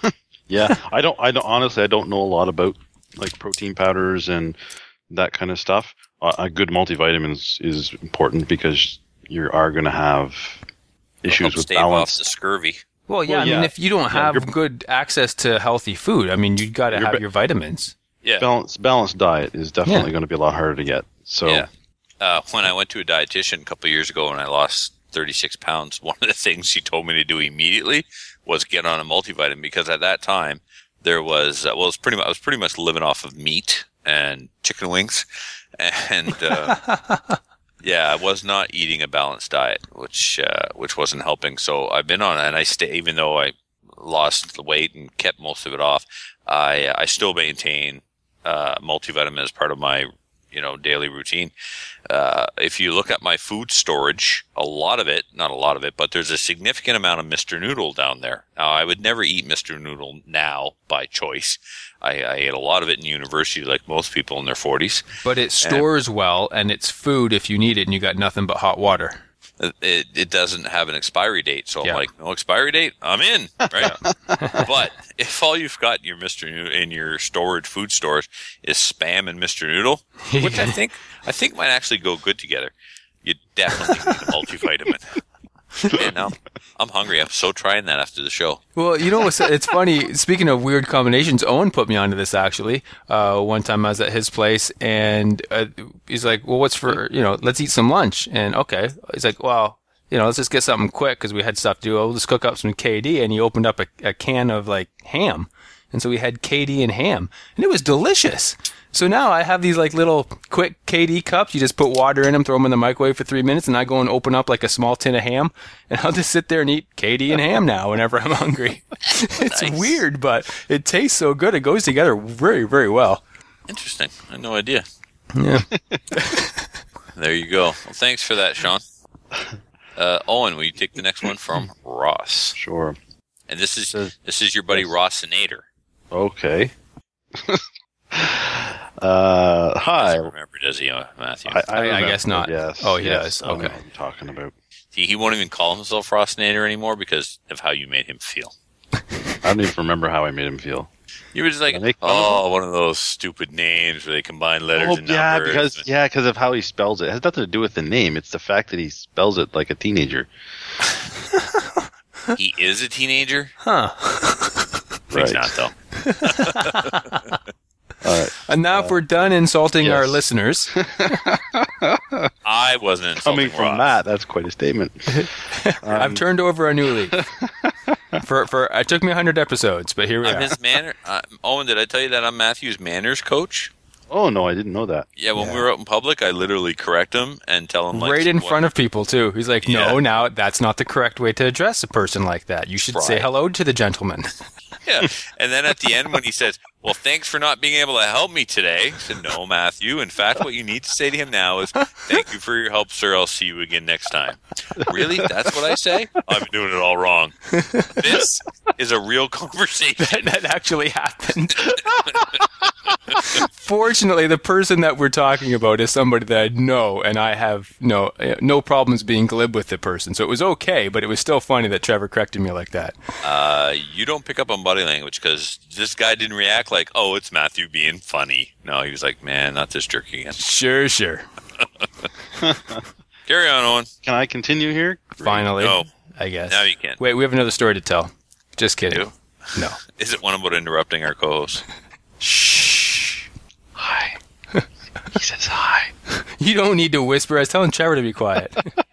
Yeah, I don't. I don't. Honestly, I don't know a lot about like protein powders and that kind of stuff. Uh, a good multivitamins is important because you are going to have issues with stave balance. off the scurvy. Well, yeah. Well, I mean, yeah. if you don't Yeah, have you're- good access to healthy food, I mean, you got to You're have ba- your vitamins. Yeah. Balanced balanced diet is definitely Yeah. going to be a lot harder to get. So Yeah. Uh, when I went to a dietitian a couple of years ago and I lost thirty-six pounds, one of the things she told me to do immediately was get on a multivitamin because at that time there was, uh, well, it was pretty much, I was pretty much living off of meat and chicken wings. And, uh, yeah, I was not eating a balanced diet, which, uh, which wasn't helping. So I've been on it and I stay, even though I lost the weight and kept most of it off, I, I still maintain, uh, multivitamin as part of my, you know, daily routine. Uh, if you look at my food storage, a lot of it, not a lot of it, but there's a significant amount of Mister Noodle down there. Now, I would never eat Mister Noodle now by choice. I, I ate a lot of it in university like most people in their forties. But it stores well, and it's food if you need it, and you got nothing but hot water. It, it doesn't have an expiry date, so Yeah. I'm like, no expiry date, I'm in, right? But if all you've got in your Mister Noodle, in your storage food stores is Spam and Mister Noodle, which I think I think might actually go good together, you definitely need a multivitamin. Man, now I'm hungry. I'm so trying that after the show. Well, you know what's it's funny. Speaking of weird combinations, Owen put me onto this actually. Uh, one time I was at his place, and uh, he's like, "Well, what's for you know? Let's eat some lunch." And okay, he's like, "Well, you know, let's just get something quick because we had stuff to do. We'll just cook up some K D." And he opened up a, a can of like ham, and so we had K D and ham, and it was delicious. So now I have these like little quick K D cups. You just put water in them, throw them in the microwave for three minutes, and I go and open up like a small tin of ham, and I'll just sit there and eat K D and ham now whenever I'm hungry. It's Nice. weird, but it tastes so good. It goes together very, very well. Interesting. I had no idea. Yeah. There you go. Well, thanks for that, Sean. Uh, Owen, will you take the next one from Ross? sure. And this is this is your buddy Rossinator. Okay. uh, hi. Doesn't remember, does he, uh, Matthew? I, I, I remember, guess not. Yes. Oh, he yes, does. I know Okay. what you're talking about. he, he won't even call himself Rossinator anymore because of how you made him feel. I don't even remember how I made him feel. You were just like, Did I make fun of oh, one of those stupid names where they combine letters Oh, and yeah, numbers. because yeah, because of how he spells it. It has nothing to do with the name. It's the fact that he spells it like a teenager. He is a teenager? Huh. He's Right. not, though. All right. And now if we're done insulting yes. our listeners, I wasn't insulting Coming from Ross. Matt, that's quite a statement. I've turned over a new leaf. for for it took me one hundred episodes, but here we I'm are. his manner. Uh, Owen, did I tell you that I'm Matthew's manners coach? Oh no, I didn't know that. Yeah, when Yeah. we were out in public, I literally correct him and tell him like Right in what- front of people too. He's like, "No, Yeah. now that's not the correct way to address a person like that. You should say Right. hello to the gentleman." Yeah, and then at the end when he says, "Well, thanks for not being able to help me today," I said, "No, Matthew. In fact, what you need to say to him now is, thank you for your help, sir. I'll see you again next time." Really? That's what I say? I've been doing it all wrong. This is a real conversation. That actually happened. Fortunately, the person that we're talking about is somebody that I know, and I have no no problems being glib with the person. So it was okay, but it was still funny that Trevor corrected me like that. Uh, you don't pick up on body language because this guy didn't react like, "Oh, it's Matthew being funny." No, he was like, "Man, not this jerk again." Sure, sure. Carry on, Owen. Can I continue here? Finally, No. I guess. Now you can. Wait, we have another story to tell. Just kidding. Do? No. Is it one about interrupting our co-host? Shh. Hi. He says hi. You You don't need to whisper. I was telling Trevor to be quiet.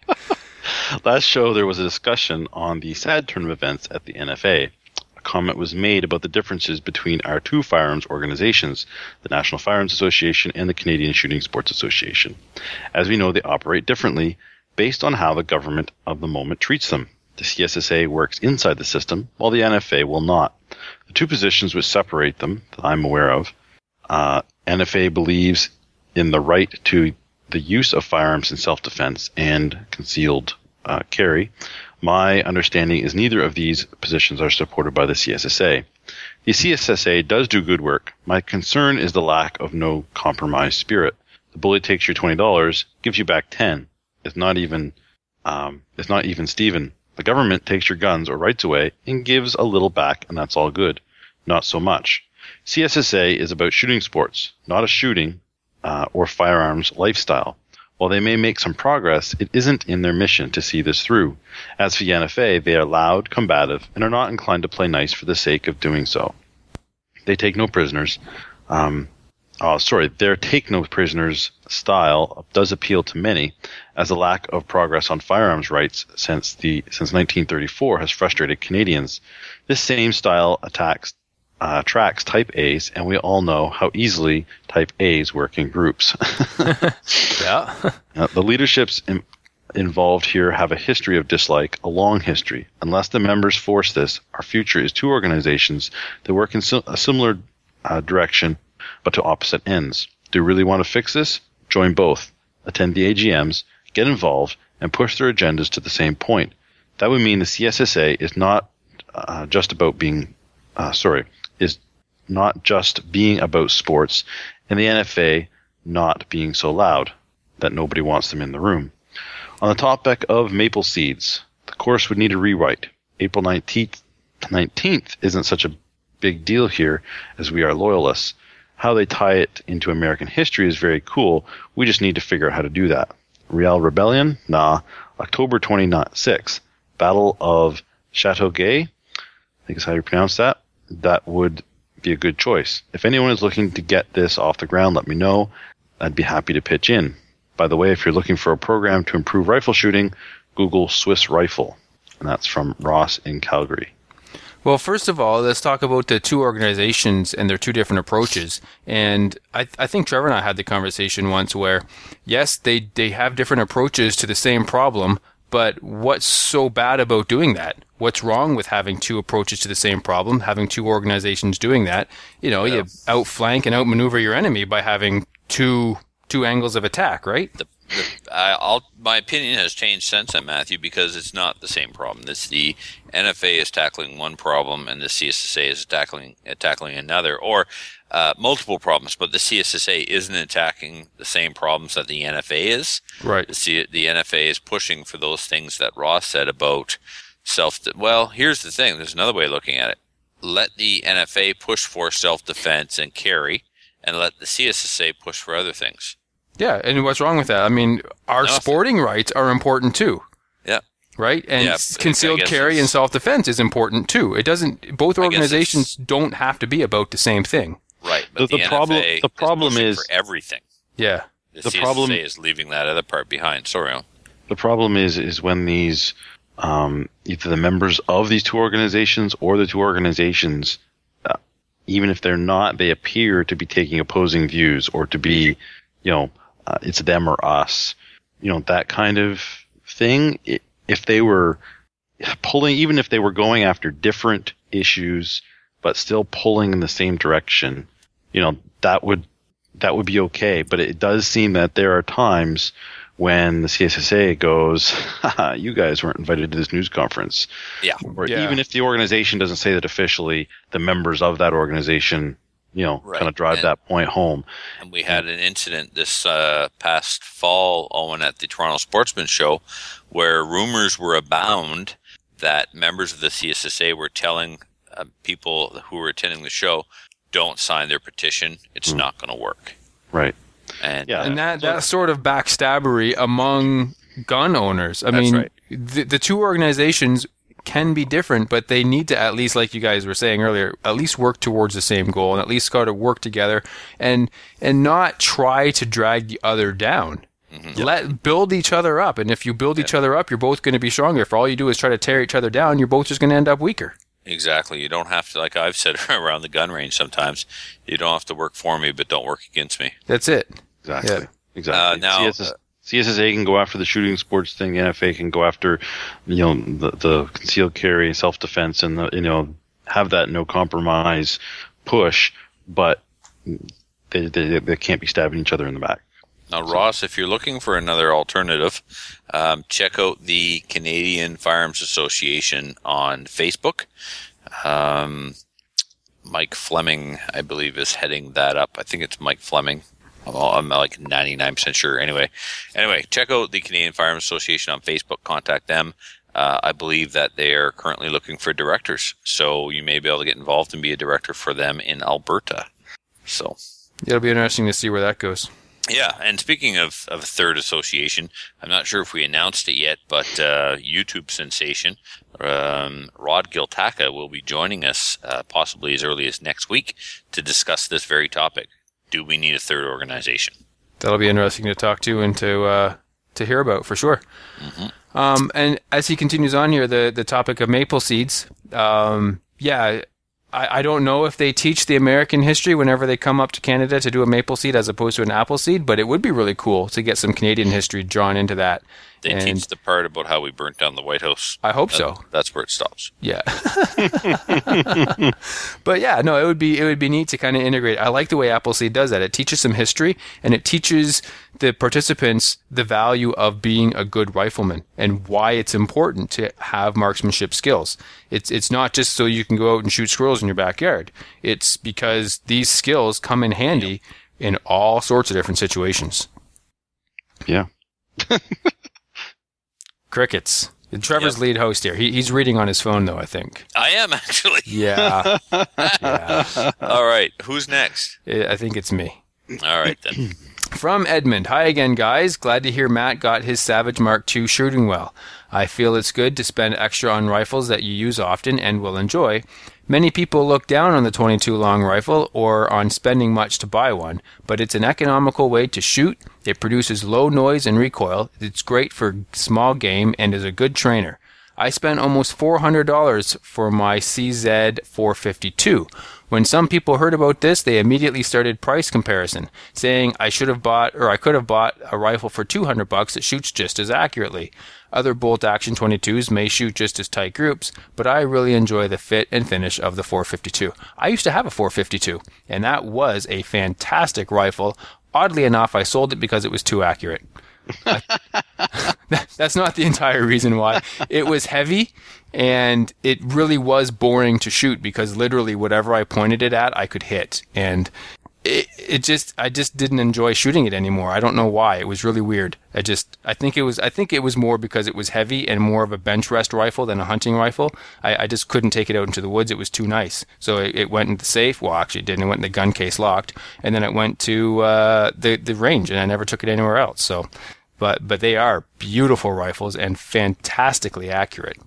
Last show, there was a discussion on the SAD tournament events at the N F A. A comment was made about the differences between our two firearms organizations, the National Firearms Association and the Canadian Shooting Sports Association. As we know, they operate differently based on how the government of the moment treats them. The C S S A works inside the system, while the N F A will not. The two positions which separate them, that I'm aware of, uh, N F A believes in the right to the use of firearms in self-defense and concealed uh, carry. My understanding is neither of these positions are supported by the C S S A. The C S S A does do good work. My concern is the lack of no compromise spirit. The bully takes your twenty dollars, gives you back ten. It's not even, um, it's not even Steven. The government takes your guns or rights away and gives a little back, and that's all good. Not so much. C S S A is about shooting sports, not a shooting uh, or firearms lifestyle. While they may make some progress, it isn't in their mission to see this through. As for the N F A, they are loud, combative, and are not inclined to play nice for the sake of doing so. They take no prisoners. Um, oh, sorry, their take no prisoners style does appeal to many, as the lack of progress on firearms rights since the since nineteen thirty-four has frustrated Canadians. This same style attacks uh, attracts Type A's, and we all know how easily Type A's work in groups. Yeah. uh, the leaderships in, involved here have a history of dislike, a long history. Unless the members force this, our future is two organizations that work in si- a similar uh, direction, but to opposite ends. Do we really want to fix this? Join both. Attend the A G Ms, get involved, and push their agendas to the same point. That would mean the C S S A is not uh, just about being, uh, sorry, is not just being about sports, and the N F A not being so loud that nobody wants them in the room. On the topic of maple seeds, the course would need a rewrite. April nineteenth, nineteenth isn't such a big deal here, as we are loyalists. How they tie it into American history is very cool. We just need to figure out how to do that. Real Rebellion? Nah. October twenty-sixth. Battle of Chateauguay? I think is how you pronounce that. That would be a good choice. If anyone is looking to get this off the ground, let me know. I'd be happy to pitch in. By the way, if you're looking for a program to improve rifle shooting, Google Swiss Rifle. And that's from Ross in Calgary. Well, first of all, let's talk about the two organizations and their two different approaches. And I, I think Trevor and I had the conversation once where, yes, they, they have different approaches to the same problem, but what's so bad about doing that? What's wrong with having two approaches to the same problem, having two organizations doing that? You know, yeah. You outflank and outmaneuver your enemy by having two two angles of attack, right? The, the, I, I'll, my opinion has changed since then, Matthew, because it's not the same problem. This the N F A is tackling one problem, and the C S S A is tackling uh, tackling another, or uh, multiple problems. But the C S S A isn't attacking the same problems that the N F A is. Right. The, C, the N F A is pushing for those things that Ross said about self. Well, here's the thing. There's another way of looking at it. Let the N F A push for self-defense and carry, and let the C S S A push for other things. Yeah, and what's wrong with that? I mean, our Nothing. sporting rights are important too. Yeah. Right? And yeah, concealed carry and self-defense is important too. It doesn't. Both organizations don't have to be about the same thing. Right, but the, the, the problem, N F A the problem is, is for everything. Yeah. The, the C S S A problem is leaving that other part behind. Sorry. Alan. The problem is is when these um, either the members of these two organizations or the two organizations, uh, even if they're not, they appear to be taking opposing views or to be, you know, uh, it's them or us, you know, that kind of thing. It, if they were pulling, even if they were going after different issues, but still pulling in the same direction, you know, that would that would be okay. But it does seem that there are times when the C S S A goes, haha, you guys weren't invited to this news conference. Yeah. Or yeah. even if the organization doesn't say that officially, the members of that organization, you know, Right. kind of drive And- that point home. And we had an incident this uh, past fall, Owen, at the Toronto Sportsman Show, where rumors were abound that members of the C S S A were telling uh, people who were attending the show, don't sign their petition. It's Mm. not going to work. Right. And, Yeah. uh, And that, that sort of backstabbery among gun owners. I That's mean, right. the, the two organizations can be different, but they need to at least, like you guys were saying earlier, at least work towards the same goal and at least got to work together and and not try to drag the other down. Mm-hmm. Let build each other up, and if you build each other up, you're both going to be stronger. If all you do is try to tear each other down, you're both just going to end up weaker. Exactly. You don't have to, like I've said around the gun range sometimes, you don't have to work for me, but don't work against me. That's it. Exactly. Yeah. Exactly. Uh, now, C S S, C S S A can go after the shooting sports thing. The N F A can go after, you know, the, the concealed carry, self-defense, and the, you know, have that no compromise push, but they, they they can't be stabbing each other in the back. Now, Ross, if you're looking for another alternative, um, check out the Canadian Firearms Association on Facebook. Um, Mike Fleming, I believe, is heading that up. I think it's Mike Fleming. Well, I'm like ninety-nine percent sure. Anyway, anyway, check out the Canadian Firearms Association on Facebook. Contact them. Uh, I believe that they are currently looking for directors, so you may be able to get involved and be a director for them in Alberta. So It'll be interesting to see where that goes. yeah, and speaking of, of a third association, I'm not sure if we announced it yet, but uh, YouTube sensation um, Rod Giltaca will be joining us uh, possibly as early as next week to discuss this very topic. Do we need a third organization? That'll be interesting to talk to and to uh, to hear about for sure. Mm-hmm. Um, and as he continues on here, the, the topic of maple seeds, um, yeah, I, I don't know if they teach the American history whenever they come up to Canada to do a maple seed as opposed to an apple seed, but it would be really cool to get some Canadian history drawn into that. They and teach the part about how we burnt down the White House. I hope that, so. That's where it stops. Yeah. But yeah, no, it would be it would be neat to kind of integrate. I like the way Appleseed does that. It teaches some history and it teaches the participants the value of being a good rifleman and why it's important to have marksmanship skills. It's it's not just so you can go out and shoot squirrels in your backyard. It's because these skills come in handy in all sorts of different situations. Yeah. Crickets. Trevor's Yep. lead host here. He, he's reading on his phone, though, I think. I am, actually. Yeah. yeah. All right. Who's next? I I think it's me. All right, then. From Edmund. Hi again, guys. Glad to hear Matt got his Savage Mark two shooting well. I feel it's good to spend extra on rifles that you use often and will enjoy. Many people look down on the twenty-two long rifle or on spending much to buy one, but it's an economical way to shoot. It produces low noise and recoil. It's great for small game and is a good trainer. I spent almost four hundred dollars for my C Z four fifty-two. When some people heard about this, they immediately started price comparison, saying I should have bought or I could have bought a rifle for two hundred bucks that shoots just as accurately. Other bolt action twenty-twos may shoot just as tight groups, but I really enjoy the fit and finish of the four fifty-two. I used to have a four fifty-two, and that was a fantastic rifle. Oddly enough, I sold it because it was too accurate. I, that's not the entire reason why. It was heavy, and it really was boring to shoot because literally whatever I pointed it at, I could hit. And it, it just, I just didn't enjoy shooting it anymore. I don't know why. It was really weird. I just, I think it was, I think it was more because it was heavy and more of a bench rest rifle than a hunting rifle. I, I just couldn't take it out into the woods. It was too nice. So it, it went in the safe. Well, actually it didn't. It went in the gun case locked. And then it went to, uh, the, the range, and I never took it anywhere else. So, but, but they are beautiful rifles and fantastically accurate.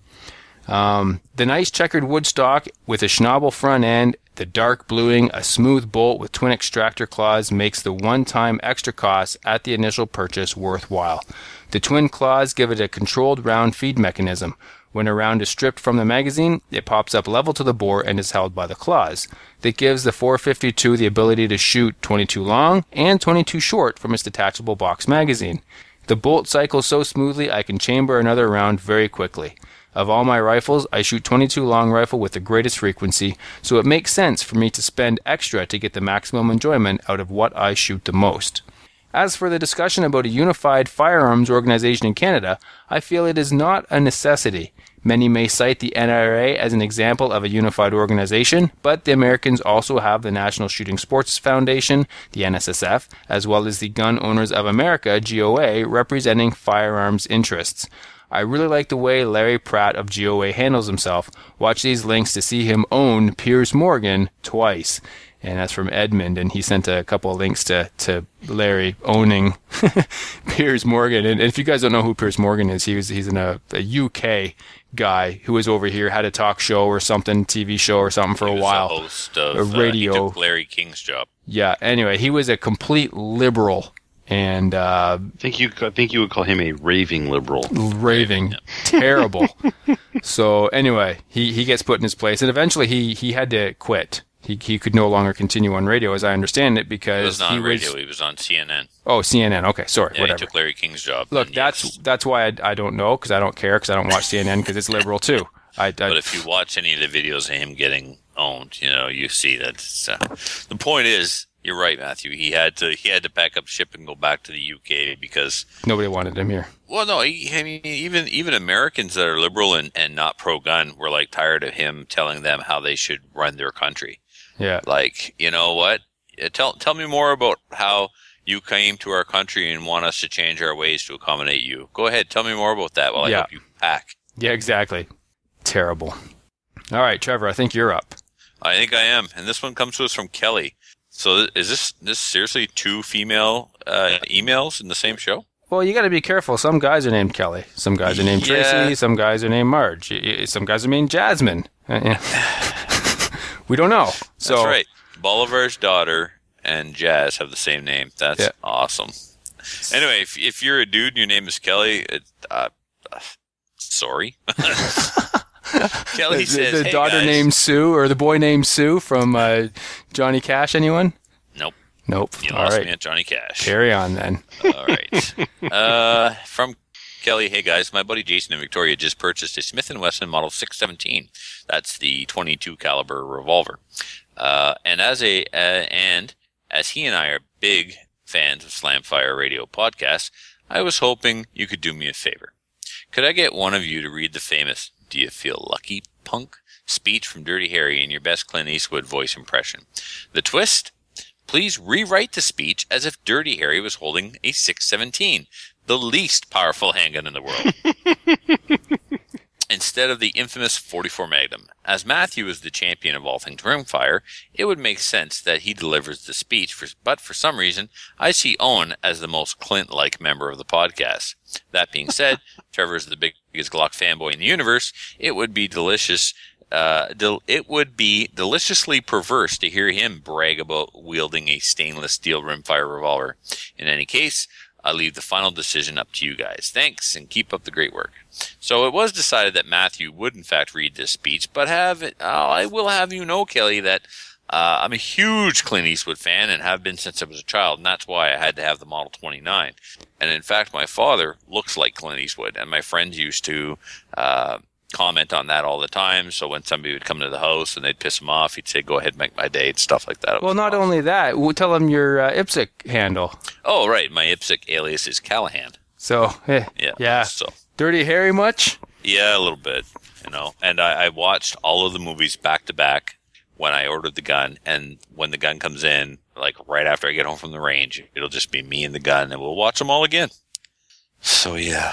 Um, the nice checkered wood stock with a Schnabel front end, the dark bluing, a smooth bolt with twin extractor claws makes the one-time extra cost at the initial purchase worthwhile. The twin claws give it a controlled round feed mechanism. When a round is stripped from the magazine, it pops up level to the bore and is held by the claws. That gives the four fifty-two the ability to shoot twenty-two long and twenty-two short from its detachable box magazine. The bolt cycles so smoothly I can chamber another round very quickly. Of all my rifles, I shoot twenty-two long rifle with the greatest frequency, so it makes sense for me to spend extra to get the maximum enjoyment out of what I shoot the most. As for the discussion about a unified firearms organization in Canada, I feel it is not a necessity. Many may cite the N R A as an example of a unified organization, but the Americans also have the National Shooting Sports Foundation, the N S S F, as well as the Gun Owners of America, G O A, representing firearms interests. I really like the way Larry Pratt of G O A handles himself. Watch these links to see him own Piers Morgan twice. And that's from Edmund, and he sent a couple of links to, to Larry owning Piers Morgan. And if you guys don't know who Piers Morgan is, he was he's in a, a U K guy who was over here, had a talk show or something, T V show or something for He a was while. A host of a radio. Uh, he took Larry King's job. Yeah, anyway, he was a complete liberal. And uh, I think you I think you would call him a raving liberal. Raving, terrible. So anyway, he, he gets put in his place, and eventually he, he had to quit. He he could no longer continue on radio, as I understand it, because He was not he on radio. was He was on C N N. oh C N N. Okay, sorry, Yeah, whatever. he took Larry King's job. Look, and that's yes. that's why I, I don't know, because I don't care, because I don't watch C N N, because it's liberal too. I, I But if you watch any of the videos of him getting owned, you know, you see that. It's, uh, the point is, you're right, Matthew. He had to he had to pack up ship and go back to the U K because nobody wanted him here. well, no, he, I mean, even even Americans that are liberal and, and not pro-gun were like tired of him telling them how they should run their country. Yeah. Like, you know what? Uh, Tell tell me more about how you came to our country and want us to change our ways to accommodate you. Go ahead, tell me more about that while I Yeah. help you pack. Yeah, exactly. Terrible. All right, Trevor, I think you're up. I think I am, and this one comes to us from Kelly. So th- is this this seriously two female uh, emails in the same show? Well, you got to be careful. Some guys are named Kelly. Some guys are named Yeah. Tracy. Some guys are named Marge. Y- y- Some guys are named Jasmine. Uh, yeah. We don't know. So, That's right. Bolivar's daughter and Jazz have the same name. That's Yeah. awesome. Anyway, if if you're a dude and your name is Kelly, it, uh, uh, sorry. Kelly The, says, the "Hey, daughter guys." named Sue, or the boy named Sue from uh, Johnny Cash, anyone? Nope. Nope. You All lost right. me at Johnny Cash. Carry on then. All right. Uh, from Kelly, hey guys, my buddy Jason in Victoria just purchased a Smith and Wesson Model six seventeen. That's the twenty-two caliber revolver. Uh, and as a uh, and as he and I are big fans of Slamfire Radio podcasts, I was hoping you could do me a favor. Could I get one of you to read the famous "Do you feel lucky, punk?" speech from Dirty Harry in your best Clint Eastwood voice impression? The twist? Please rewrite the speech as if Dirty Harry was holding a six seventeen, the least powerful handgun in the world, instead of the infamous forty-four Magnum. As Matthew is the champion of all things rimfire, it would make sense that he delivers the speech, for, but for some reason, I see Owen as the most Clint-like member of the podcast. That being said, Trevor is the biggest Glock fanboy in the universe. It would be delicious Uh, del- it would be deliciously perverse to hear him brag about wielding a stainless steel rimfire revolver. In any case, I leave the final decision up to you guys. Thanks, and keep up the great work. So it was decided that Matthew would in fact read this speech, but have it, uh, I will have you know, Kelly, that uh, I'm a huge Clint Eastwood fan and have been since I was a child, and that's why I had to have the Model twenty-nine. And in fact, my father looks like Clint Eastwood, and my friends used to uh, comment on that all the time. So when somebody would come to the house and they'd piss him off, he'd say, "Go ahead, make my day," and stuff like that. It Well, was not awesome. only that, we'll tell them your uh, IPSC handle. Oh, right. My IPSC alias is Callahan. So, eh, Yeah. yeah. So, Dirty Harry much? yeah, a little bit, you know. And I, I watched all of the movies back to back when I ordered the gun. And when the gun comes in, like right after I get home from the range, it'll just be me and the gun, and we'll watch them all again. So, yeah.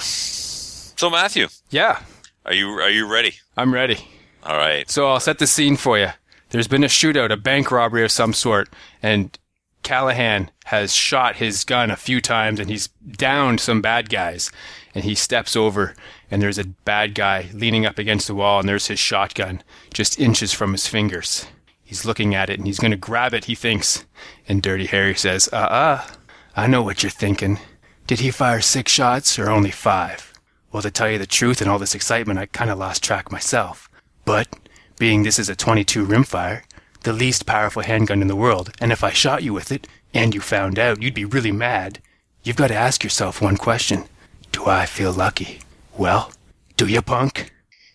So, Matthew, Yeah, are you are you ready? I'm ready. All right. So I'll set the scene for you. There's been a shootout, a bank robbery of some sort, and Callahan has shot his gun a few times, and he's downed some bad guys. And he steps over, and there's a bad guy leaning up against the wall, and there's his shotgun just inches from his fingers. He's looking at it, and he's going to grab it, he thinks. And Dirty Harry says, uh-uh, I know what you're thinking. Did he fire six shots or only five? Well, to tell you the truth, in all this excitement, I kind of lost track myself. But, being this is a twenty-two rimfire, the least powerful handgun in the world, and if I shot you with it, and you found out, you'd be really mad. You've got to ask yourself one question. Do I feel lucky? Well, do you, punk?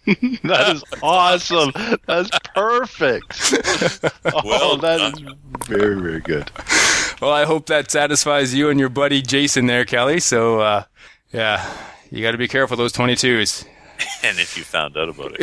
That is awesome. That's perfect. Oh, Well that done. is very, very good. Well, I hope that satisfies you and your buddy Jason there, Kelly. So, uh, yeah, you got to be careful of those twenty-twos. And if you found out about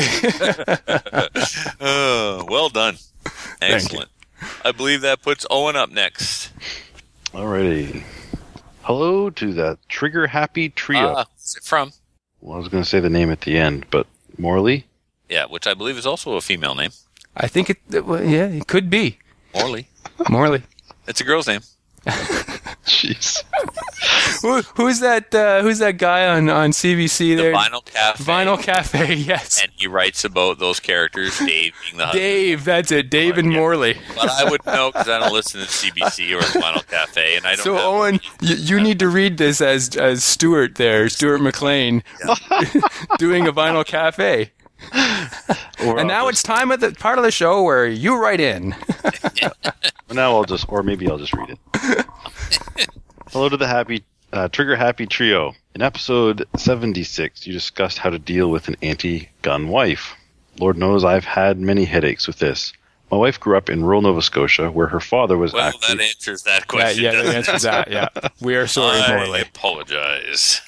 it. uh, well done. Excellent. I believe that puts Owen up next. Alrighty. Hello to that trigger happy trio. Uh, what's it from? Well, I was going to say the name at the end, but Morley? Yeah, which I believe is also a female name. I think it, well, yeah, it could be. Morley. Morley. It's a girl's name. Jeez. Who, who's that? Uh, who's that guy on, on C B C The there? Vinyl Cafe. Vinyl Cafe. Yes. And he writes about those characters, Dave being the husband. Dave. That's it. Dave But, and yeah. Morley. But I wouldn't know because I don't listen to C B C or the Vinyl Cafe, and I don't. So have Owen, you, you need to read this as as Stuart there, Stuart McLean, doing a Vinyl Cafe. Or And I'll now just- it's time of the part of the show where you write in. Now I'll just, or maybe I'll just read it. Hello to the happy, uh, Trigger Happy Trio. In episode seventy-six, you discussed how to deal with an anti-gun wife. Lord knows I've had many headaches with this. My wife grew up in rural Nova Scotia, where her father was Well, actually... that answers that Yeah, question. yeah, that doesn't answers it? that. Yeah, we are sorry, I Morley. apologize.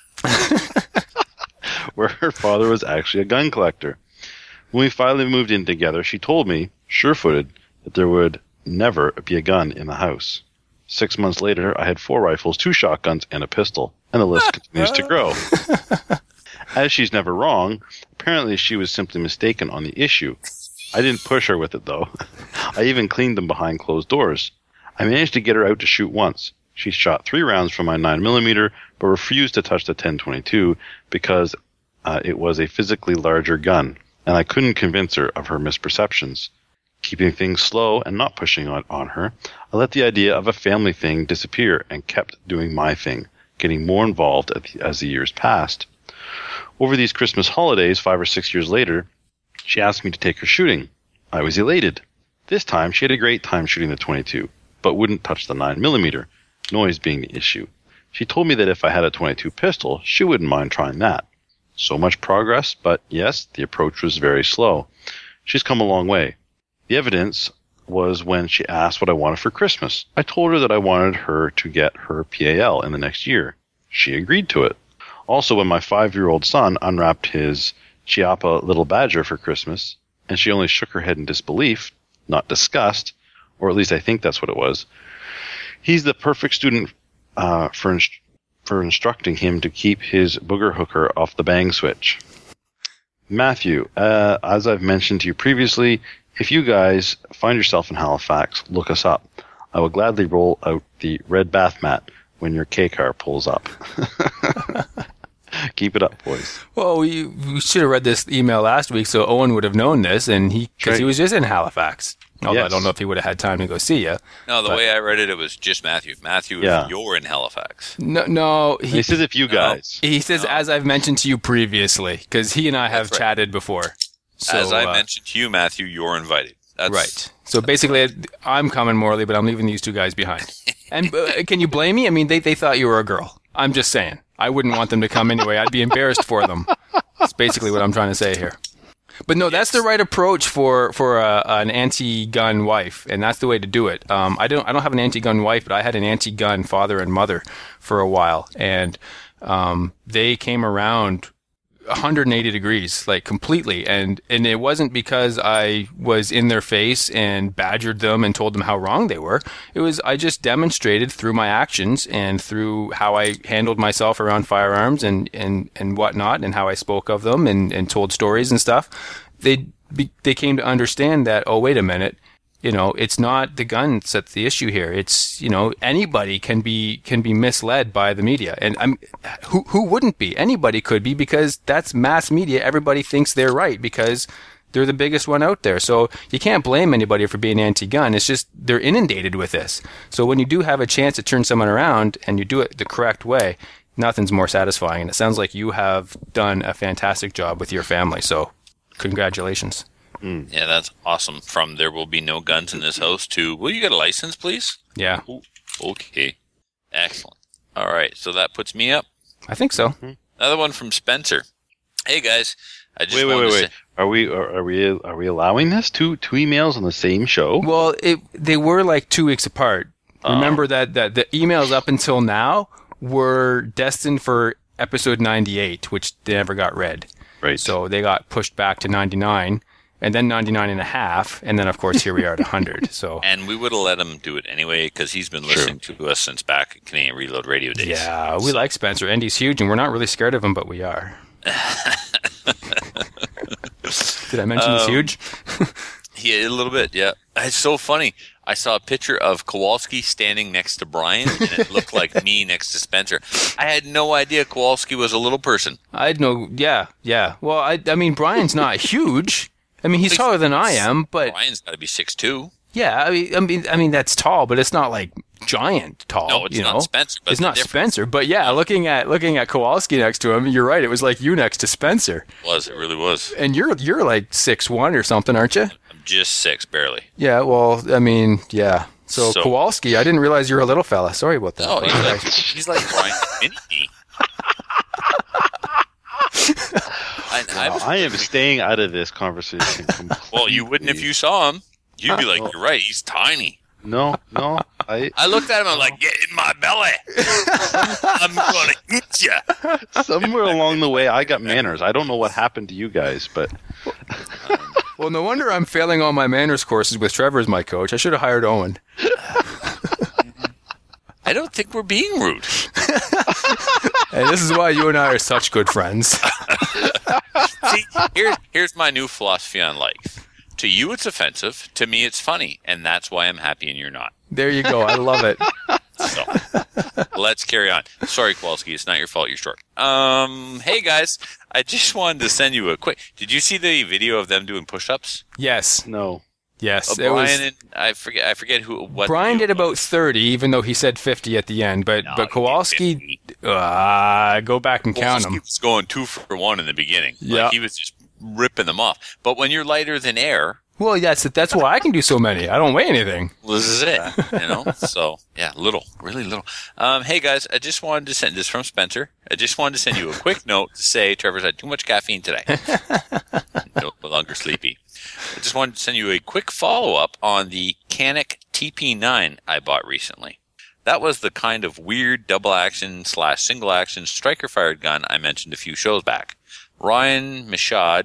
where her father was actually a gun collector. When we finally moved in together, she told me, sure-footed, that there would never be a gun in the house. Six months later, I had four rifles, two shotguns, and a pistol, and the list continues to grow. As she's never wrong, apparently she was simply mistaken on the issue. I didn't push her with it, though. I even cleaned them behind closed doors. I managed to get her out to shoot once. She shot three rounds from my nine millimeter, but refused to touch the ten twenty-two because uh, it was a physically larger gun, and I couldn't convince her of her misperceptions. Keeping things slow and not pushing on, on her, I let the idea of a family thing disappear and kept doing my thing, getting more involved as the, as the years passed. Over these Christmas holidays, five or six years later, she asked me to take her shooting. I was elated. This time, she had a great time shooting the twenty-two, but wouldn't touch the nine millimeter, noise being the issue. She told me that if I had a twenty-two pistol, she wouldn't mind trying that. So much progress, but yes, the approach was very slow. She's come a long way. The evidence was when she asked what I wanted for Christmas. I told her that I wanted her to get her P A L in the next year. She agreed to it. Also, when my five-year-old son unwrapped his Chiappa Little Badger for Christmas, and she only shook her head in disbelief, not disgust, or at least I think that's what it was, he's the perfect student uh, for inst- for instructing him to keep his booger hooker off the bang switch. Matthew, uh, as I've mentioned to you previously, if you guys find yourself in Halifax, look us up. I will gladly roll out the red bath mat when your K-car pulls up. Keep it up, boys. Well, we, we should have read this email last week, so Owen would have known this, and he because he Right. was just in Halifax. Although I Yes. don't know if he would have had time to go see you. No, the But- way I read it, it was just Matthew. Matthew, Yeah. if you're in Halifax. No, no, He he, says if you No. guys. he says, No. as I've mentioned to you previously, because he and I have That's right. chatted before. So, As I uh, mentioned to you, Matthew, you're invited. That's Right. So basically, I'm coming, Morley, but I'm leaving these two guys behind. And uh, can you blame me? I mean, they, they thought you were a girl. I'm just saying. I wouldn't want them to come anyway. I'd be embarrassed for them. That's basically what I'm trying to say here. But no, that's the right approach for for a, an anti-gun wife, and that's the way to do it. Um, I don't I don't have an anti-gun wife, but I had an anti-gun father and mother for a while, and um, they came around one hundred eighty degrees, like completely. And, and it wasn't because I was in their face and badgered them and told them how wrong they were. It was, I just demonstrated through my actions and through how I handled myself around firearms and, and, and whatnot, and how I spoke of them and, and told stories and stuff. They, be, they came to understand that, oh, wait a minute. You know, it's not the guns that's the issue here. It's, you know, anybody can be can be misled by the media, and I'm who who wouldn't be? Anybody could be, because that's mass media. Everybody thinks they're right because they're the biggest one out there. So you can't blame anybody for being anti-gun. It's just they're inundated with this. So when you do have a chance to turn someone around and you do it the correct way, nothing's more satisfying. And it sounds like you have done a fantastic job with your family. So congratulations. Yeah, that's awesome. From there will be no guns in this house to, will you get a license, please? Yeah, Ooh, okay. Excellent. All right, so that puts me up. I think so. Another one from Spencer. Hey, guys. I just Wait, wait, wanted wait, to wait. say, Are we are, are we are we allowing this? Two two emails on the same show? Well, it, they were like two weeks apart. Oh. Remember that, that the emails up until now were destined for episode ninety-eight, which they never got read. Right. So they got pushed back to ninety-nine, and then ninety-nine and a half, and then, of course, here we are at one hundred. So, and we would have let him do it anyway because he's been listening to us since back in Canadian Reload Radio days. yeah, we like Spencer. Andy's huge, and we're not really scared of him, but we are. Did I mention he's Um, huge? Yeah, a little bit, yeah. It's so funny. I saw a picture of Kowalski standing next to Brian, and it looked like me next to Spencer. I had no idea Kowalski was a little person. I'd know, yeah, yeah. Well, I, I mean, Brian's not huge. I mean, he's taller than I am, but Brian's got to be six two. Yeah, I mean, I mean, I mean, that's tall, but it's not like giant tall. No, it's you not know? Spencer. But it's not Spencer, but yeah, looking at looking at Kowalski next to him, you're right. It was like you next to Spencer. It was it really was? And you're you're like six one or something, aren't you? I'm just six, barely. Yeah. Well, I mean, yeah. So, so Kowalski, I didn't realize you were a little fella. Sorry about that. Oh, he's like, he's like Brian mini me. I, I, well, I am staying out of this conversation. Well, you wouldn't if you saw him. You'd be like, you're right, he's tiny. No, no. I I looked at him, I'm like, get in my belly. I'm going to eat you. Somewhere along the way, I got manners. I don't know what happened to you guys, but... Well, no wonder I'm failing all my manners courses with Trevor as my coach. I should have hired Owen. I don't think we're being rude. And this is why you and I are such good friends. See, here, here's my new philosophy on life. To you, it's offensive. To me, it's funny. And that's why I'm happy and you're not. There you go. I love it. So, let's carry on. Sorry, Kowalski. It's not your fault. You're short. Um, hey, guys. I just wanted to send you a quick... Did you see the video of them doing push-ups? Yes. No. Yes. Oh, it Brian was, and... I forget I forget who... What Brian did about thirty, even though he said fifty at the end. But, No, but he Kowalski... Uh, go back and count Kowalski them. was going two for one in the beginning. Yeah. Like, he was just ripping them off. But when you're lighter than air... Well, that's that's why I can do so many. I don't weigh anything. Well, this is it, you know? So, yeah, little, really little. Um, hey, guys, I just wanted to send this from Spencer. I just wanted to send you a quick note to say Trevor's had too much caffeine today. No longer sleepy. I just wanted to send you a quick follow-up on the Canik T P nine I bought recently. That was the kind of weird double-action slash single-action striker-fired gun I mentioned a few shows back. Ryan Michaud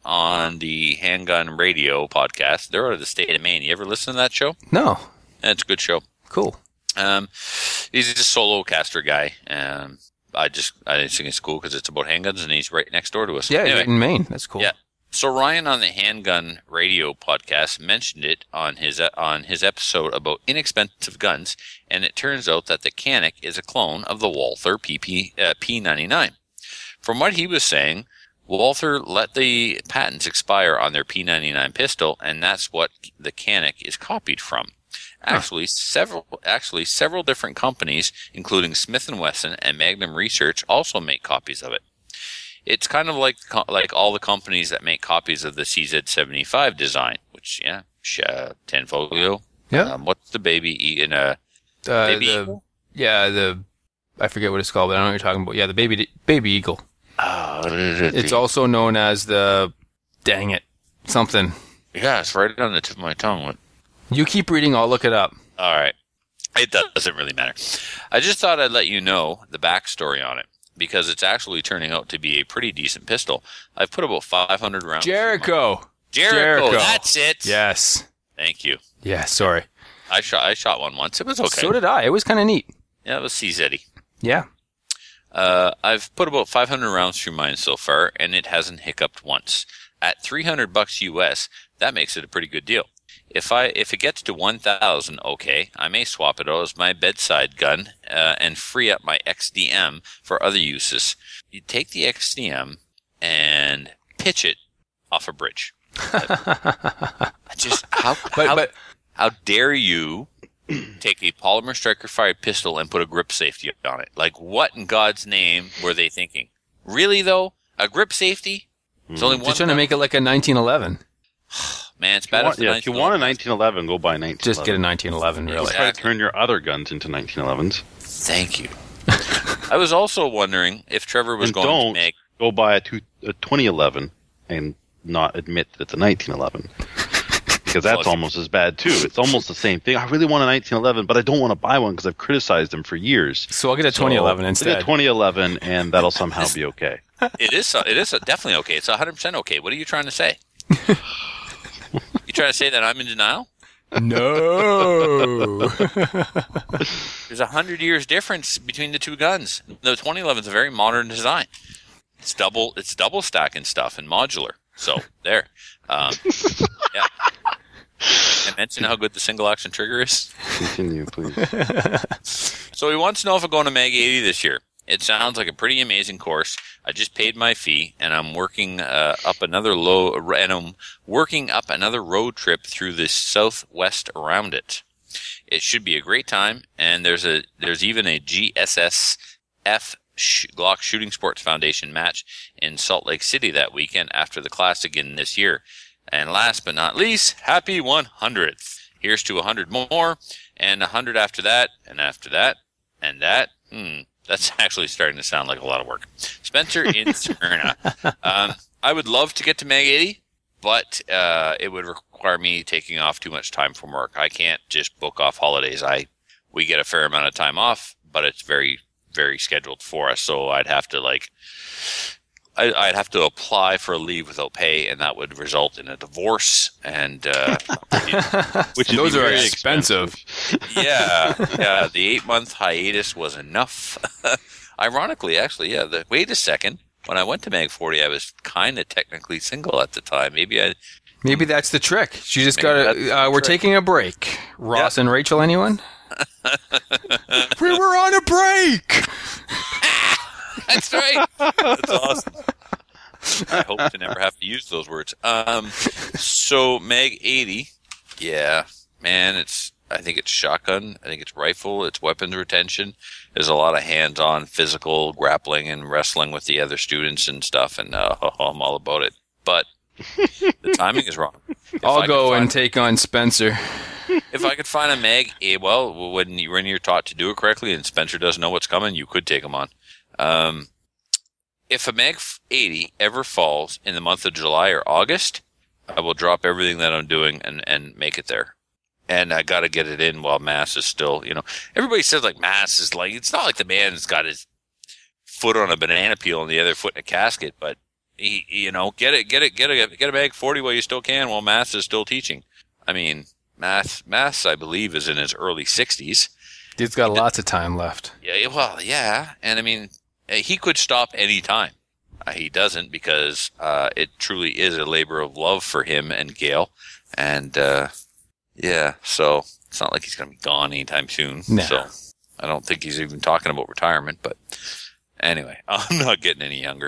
on the Handgun Radio podcast. They're out of the state of Maine. You ever listen to that show? No. It's a good show. Cool. Um, he's just a solo caster guy. Um, I just I didn't think it's cool because it's about handguns, and he's right next door to us. Yeah, anyway, right in Maine. That's cool. Yeah. So Ryan on the Handgun Radio podcast mentioned it on his uh, on his episode about inexpensive guns, and it turns out that the Canik is a clone of the Walther P P uh, P ninety-nine. From what he was saying, Walther let the patents expire on their P ninety-nine pistol, and that's what the Canik is copied from. Actually, huh. several actually several different companies, including Smith and Wesson and Magnum Research, also make copies of it. It's kind of like like all the companies that make copies of the C Z seventy-five design, which yeah, uh, Tenfolio. Yeah. Um, what's the baby in a uh, baby the, eagle? Yeah, the I forget what it's called, but I know what you're talking about. Yeah, the baby baby eagle. Oh, what is it? It's also known as the, dang it, something. Yeah, it's right on the tip of my tongue. What? You keep reading, I'll look it up. All right. It doesn't really matter. I just thought I'd let you know the backstory on it, because it's actually turning out to be a pretty decent pistol. I've put about five hundred rounds. Jericho. Jericho. Jericho. That's it. Yes. Thank you. Yeah, sorry. I shot I shot one once. It was okay. So did I. It was kind of neat. Yeah, it was C Z-y. Yeah. Uh, I've put about five hundred rounds through mine so far, and it hasn't hiccuped once. At three hundred bucks U S, that makes it a pretty good deal. If I if it gets to one thousand, okay, I may swap it out as my bedside gun uh, and free up my X D M for other uses. You take the X D M and pitch it off a bridge. I just how but, how, but, how dare you take a polymer striker fired pistol and put a grip safety on it? Like, what in God's name were they thinking? Really though, a grip safety? It's only one. They're trying to make it like a nineteen eleven. Man, it's If you bad. want, yeah, if you want a nineteen eleven, go buy a nineteen eleven. Just get a nineteen eleven, really. Exactly. Try to turn your other guns into nineteen elevens. Thank you. I was also wondering if Trevor was And going don't to make. go buy a, two, a twenty eleven and not admit that it's a nineteen eleven. Because that's almost as bad, too. It's almost the same thing. I really want a nineteen eleven, but I don't want to buy one because I've criticized them for years. So I'll get a twenty eleven so instead. Get a twenty eleven, and that'll somehow be okay. It is. It is definitely okay. It's one hundred percent okay. What are you trying to say? You trying to say that I'm in denial? No. There's a hundred years difference between the two guns. The twenty eleven is a very modern design. It's double. It's double stack and stuff and modular. So there. Um, yeah. I mention how good the single action trigger is? Continue, please. So he wants to know if I'm going to Mag eighty this year. It sounds like a pretty amazing course. I just paid my fee, and I'm working uh, up another low, and I'm working up another road trip through the southwest around it. It should be a great time, and there's a there's even a G S S F Sh- Glock Shooting Sports Foundation match in Salt Lake City that weekend after the class again this year. And last but not least, happy one hundredth. Here's to one hundred more, and one hundred after that, and after that, and that. Hmm. That's actually starting to sound like a lot of work. Spencer in Smyrna. Um, I would love to get to Mag eighty, but uh, it would require me taking off too much time from work. I can't just book off holidays. I we get a fair amount of time off, but it's very, very scheduled for us. So I'd have to like, I, I'd have to apply for a leave without pay, and that would result in a divorce. And uh, which those are expensive. expensive. yeah, yeah. The eight month hiatus was enough. Ironically, actually, yeah. The, wait a second. When I went to Mag forty, I was kind of technically single at the time. Maybe I. Maybe that's the trick. She just got to. Uh, we're trick. taking a break. Ross yep. and Rachel, anyone? We were on a break. That's right. That's awesome. I hope to never have to use those words. Um, so Mag eighty, yeah, man, it's. I think it's shotgun. I think it's rifle. It's weapons retention. There's a lot of hands-on physical grappling and wrestling with the other students and stuff, and uh, I'm all about it. But the timing is wrong. If I'll I go find, and take on Spencer. If I could find a Mag eighty, well, when you when you're taught to do it correctly, and Spencer doesn't know what's coming, you could take him on. Um, if a Mag eighty ever falls in the month of July or August, I will drop everything that I'm doing and, and make it there. And I got to get it in while Mass is still, you know, everybody says like Mass is like, it's not like the man's got his foot on a banana peel and the other foot in a casket, but he, you know, get it, get it, get a, get a Mag forty while you still can while Mass is still teaching. I mean, Math, Mass, I believe, is in his early sixties. He's got lots of time left. Yeah, well, yeah. And I mean, he could stop any time. Uh, he doesn't because uh, it truly is a labor of love for him and Gail. And, uh, yeah, so it's not like he's going to be gone anytime soon. No. So I don't think he's even talking about retirement. But anyway, I'm not getting any younger.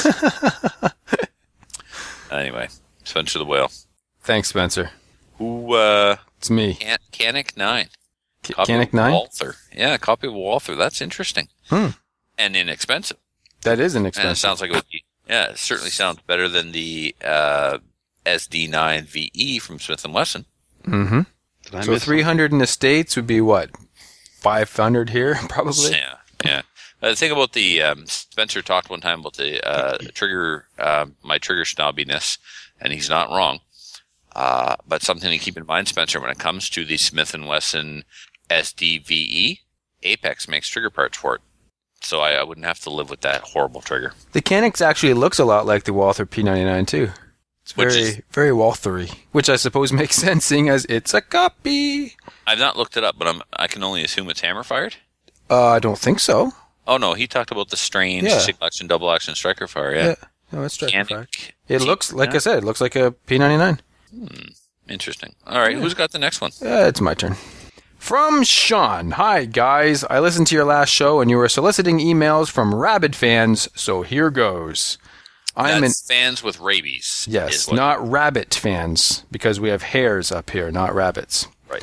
Anyway, Spencer the Whale. Thanks, Spencer. Who, uh... It's me. Can- Canic nine. C- Canic nine? Walther. Yeah, a copy of Walther. That's interesting. Hmm. And inexpensive. That is inexpensive. And it sounds like it would be, yeah, it certainly sounds better than the uh, S D nine V E from Smith and Wesson. Mm-hmm. So three hundred in the States would be what? five hundred here, probably? Yeah, yeah. Uh, the thing about the, um, Spencer talked one time about the uh, trigger, uh, my trigger snobbiness, and he's not wrong. Uh, but something to keep in mind, Spencer, when it comes to the Smith and Wesson S D V E, Apex makes trigger parts for it. So I, I wouldn't have to live with that horrible trigger. The Canex actually looks a lot like the Walther P ninety-nine too. It's very, is, very Walthery, which I suppose makes sense, seeing as it's a copy. I've not looked it up, but I'm, I can only assume it's hammer fired. Uh, I don't think so. Oh no, he talked about the strange yeah. single action, double action striker fire. Yeah, yeah. No, it's striker fire. It T- looks like I said. It looks like a P ninety-nine. Hmm. Interesting. All right, yeah. Who's got the next one? Uh, it's my turn. From Sean. Hi, guys. I listened to your last show, and you were soliciting emails from rabid fans, so here goes. I'm That's an, fans with rabies. Yes, not rabbit fans, because we have hares up here, not rabbits. Right.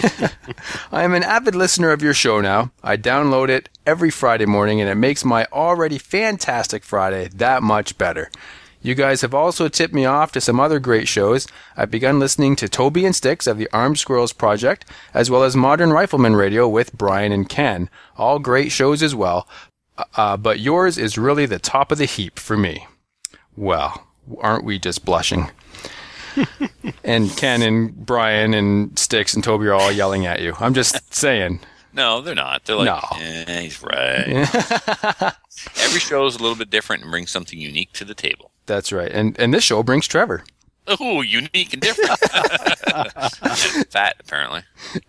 I am an avid listener of your show now. I download it every Friday morning, and it makes my already fantastic Friday that much better. You guys have also tipped me off to some other great shows. I've begun listening to Toby and Sticks of the Armed Squirrels Project, as well as Modern Rifleman Radio with Brian and Ken. All great shows as well, uh, but yours is really the top of the heap for me. Well, aren't we just blushing? And Ken and Brian and Sticks and Toby are all yelling at you. I'm just saying. No, they're not. They're like, no. eh, he's right. Every show is a little bit different and brings something unique to the table. That's right. And and this show brings Trevor. Oh, unique and different. And fat, apparently.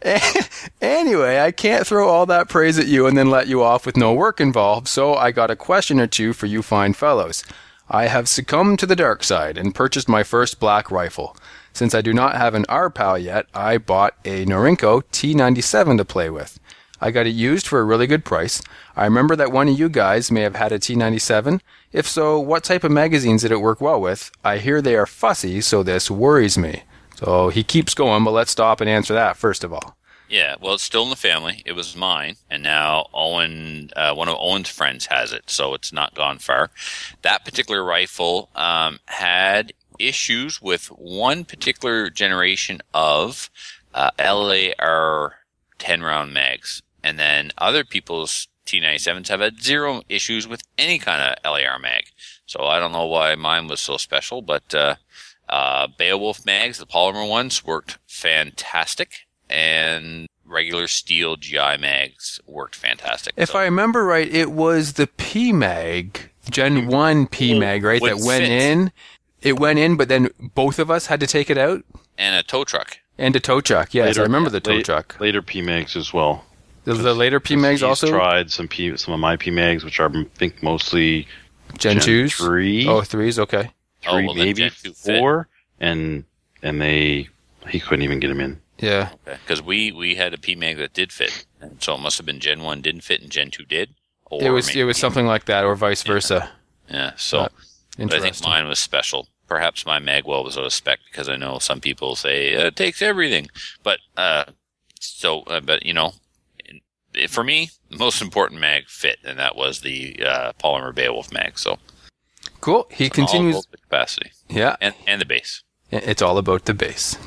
Anyway, I can't throw all that praise at you and then let you off with no work involved, so I got a question or two for you fine fellows. I have succumbed to the dark side and purchased my first black rifle. Since I do not have an R-Pal yet, I bought a Norinco T ninety-seven to play with. I got it used for a really good price. I remember that one of you guys may have had a T ninety-seven. If so, what type of magazines did it work well with? I hear they are fussy, so this worries me. So he keeps going, but let's stop and answer that first of all. Yeah, well, it's still in the family. It was mine, and now Owen, uh, one of Owen's friends has it, so it's not gone far. That particular rifle um, had issues with one particular generation of uh, L A R ten round mags, and then other people's T ninety-sevens have had zero issues with any kind of L A R mag. So I don't know why mine was so special, but uh, uh, Beowulf mags, the polymer ones, worked fantastic. And regular steel G I mags worked fantastic. If so. I remember right, it was the P mag, Gen one P mag, right, that went fit. in. It went in, but then both of us had to take it out. And a tow truck. And a tow truck, yes, Later- I remember the tow late- truck. Later P mags as well. The, the later P mags He's also? tried some P, some of my P mags, which are I think mostly Gen, Gen twos? three. Oh, threes, okay. Oh, three, well, then maybe Gen two fit. four, and and they he couldn't even get them in. Yeah. Because we, we had a P mag that did fit. And so it must have been Gen one didn't fit and Gen two did. Or It was maybe- it was something like that, or vice versa. Yeah, so Uh, but I think Interesting. mine was special. Perhaps my Magwell was out of spec because I know some people say uh, it takes everything. But, uh, so, uh, but you know, in- for me, the most important mag fit, and that was the uh, polymer Beowulf mag. So Cool. He all continues. about the capacity Yeah. and, and the base. It's all about the base.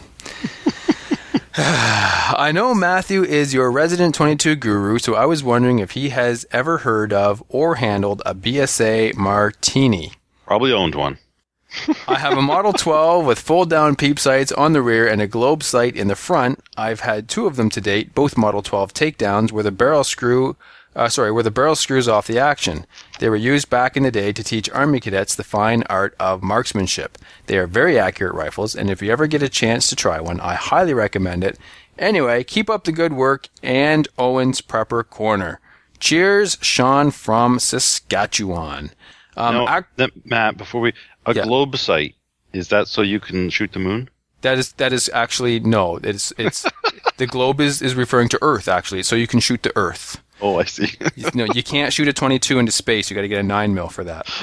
I know Matthew is your resident twenty-two guru, so I was wondering if he has ever heard of or handled a B S A Martini. Probably owned one. I have a Model twelve with fold-down peep sights on the rear and a globe sight in the front. I've had two of them to date, both Model twelve takedowns, where the barrel screw, uh, sorry, where the barrel screws off the action. They were used back in the day to teach Army cadets the fine art of marksmanship. They are very accurate rifles, and if you ever get a chance to try one, I highly recommend it. Anyway, keep up the good work, and Owen's Prepper Corner. Cheers, Sean from Saskatchewan. Um, no, ac- that, Matt, before we a Yeah. globe sight, is that so you can shoot the moon? That is that is actually no. It's it's the globe is, is referring to Earth actually, so you can shoot the Earth. Oh, I see. You, no, you can't shoot a twenty-two into space. You got to get a nine mil for that.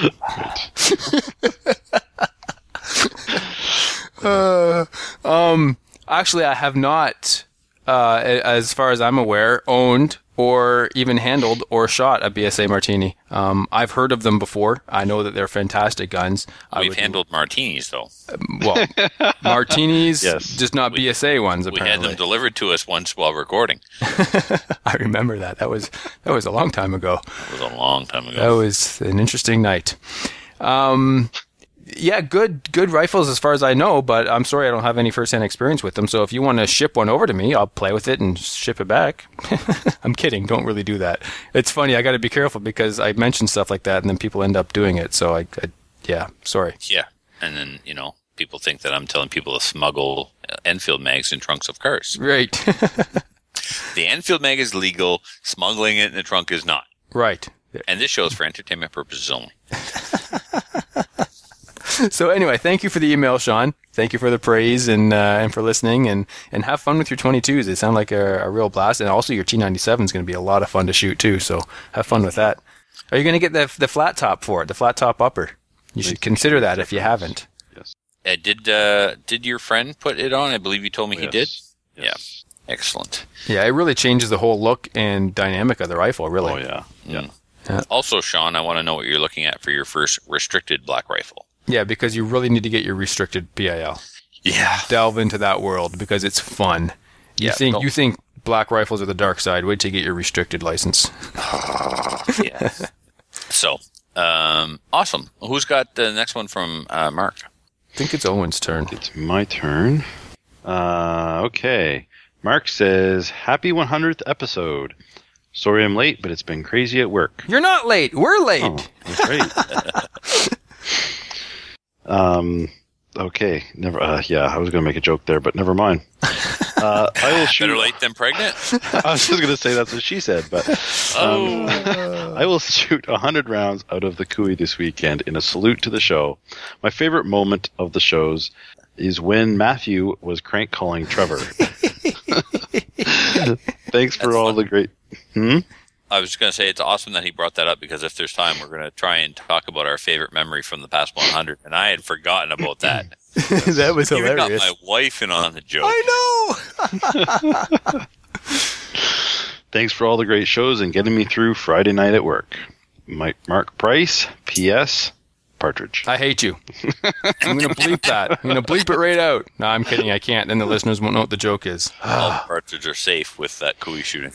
uh, um, actually, I have not, uh, as far as I'm aware, owned or even handled or shot a B S A Martini. Um, I've heard of them before. I know that they're fantastic guns. I We've would- handled martinis, though. well martinis, Yes. just not B S A ones. We had Apparently, them delivered to us once while recording. I remember that. That was that was a long time ago. It was a long time ago. That was an interesting night. Um, yeah, good good rifles as far as I know, but I'm sorry I don't have any first-hand experience with them. So if you want to ship one over to me, I'll play with it and ship it back. I'm kidding. Don't really do that. It's funny. I got to be careful because I mention stuff like that and then people end up doing it. So I, I yeah, sorry. Yeah, and then, you know, people think that I'm telling people to smuggle Enfield mags in trunks of cars. Right. The Enfield mag is legal. Smuggling it in the trunk is not. Right. And this show is for entertainment purposes only. So anyway, thank you for the email, Sean. Thank you for the praise and uh, and for listening, and, and have fun with your twenty-twos. They sound like a, a real blast, and also your T ninety-seven is going to be a lot of fun to shoot too. So have fun with that. Are you going to get the the flat top for it, the flat top upper? You should consider that if you haven't. Yes. Uh, did uh, did your friend put it on? I believe you told me he did. Yes. Yeah. Yes. Excellent. Yeah, it really changes the whole look and dynamic of the rifle. Really. Oh yeah. Yeah. Mm. Also, Sean, I want to know what you're looking at for your first restricted black rifle. Yeah, because you really need to get your restricted P I L. Yeah. Delve into that world because it's fun. You Yeah, think don't- you think black rifles are the dark side? Wait till you get your restricted license. Yeah. So, um, awesome. Who's got the next one from uh, Mark? I think it's Owen's turn. It's my turn. Uh, okay. Mark says, "Happy one hundredth episode. Sorry I'm late, but it's been crazy at work." You're not late. We're late. Oh, that's great. um, okay. Never. Uh, yeah, I was going to make a joke there, but never mind. Uh, I will shoot. Better late than pregnant? I was just going to say that's what she said, but um, I will shoot one hundred rounds out of the Cooey this weekend in a salute to the show. My favorite moment of the shows is when Matthew was crank calling Trevor. Thanks for That's all fun. the great. Hmm? I was just going to say it's awesome that he brought that up because if there's time, we're going to try and talk about our favorite memory from the past one hundred, and I had forgotten about that. That was Even got hilarious. my wife in on the joke. I know. Thanks for all the great shows and getting me through Friday night at work. Mike, Mark Price, P S. Partridge. I hate you. I'm going to bleep that. I'm going to bleep it right out. No, I'm kidding. I can't. Then the listeners won't know what the joke is. All the partridge are safe with that Cooey shooting.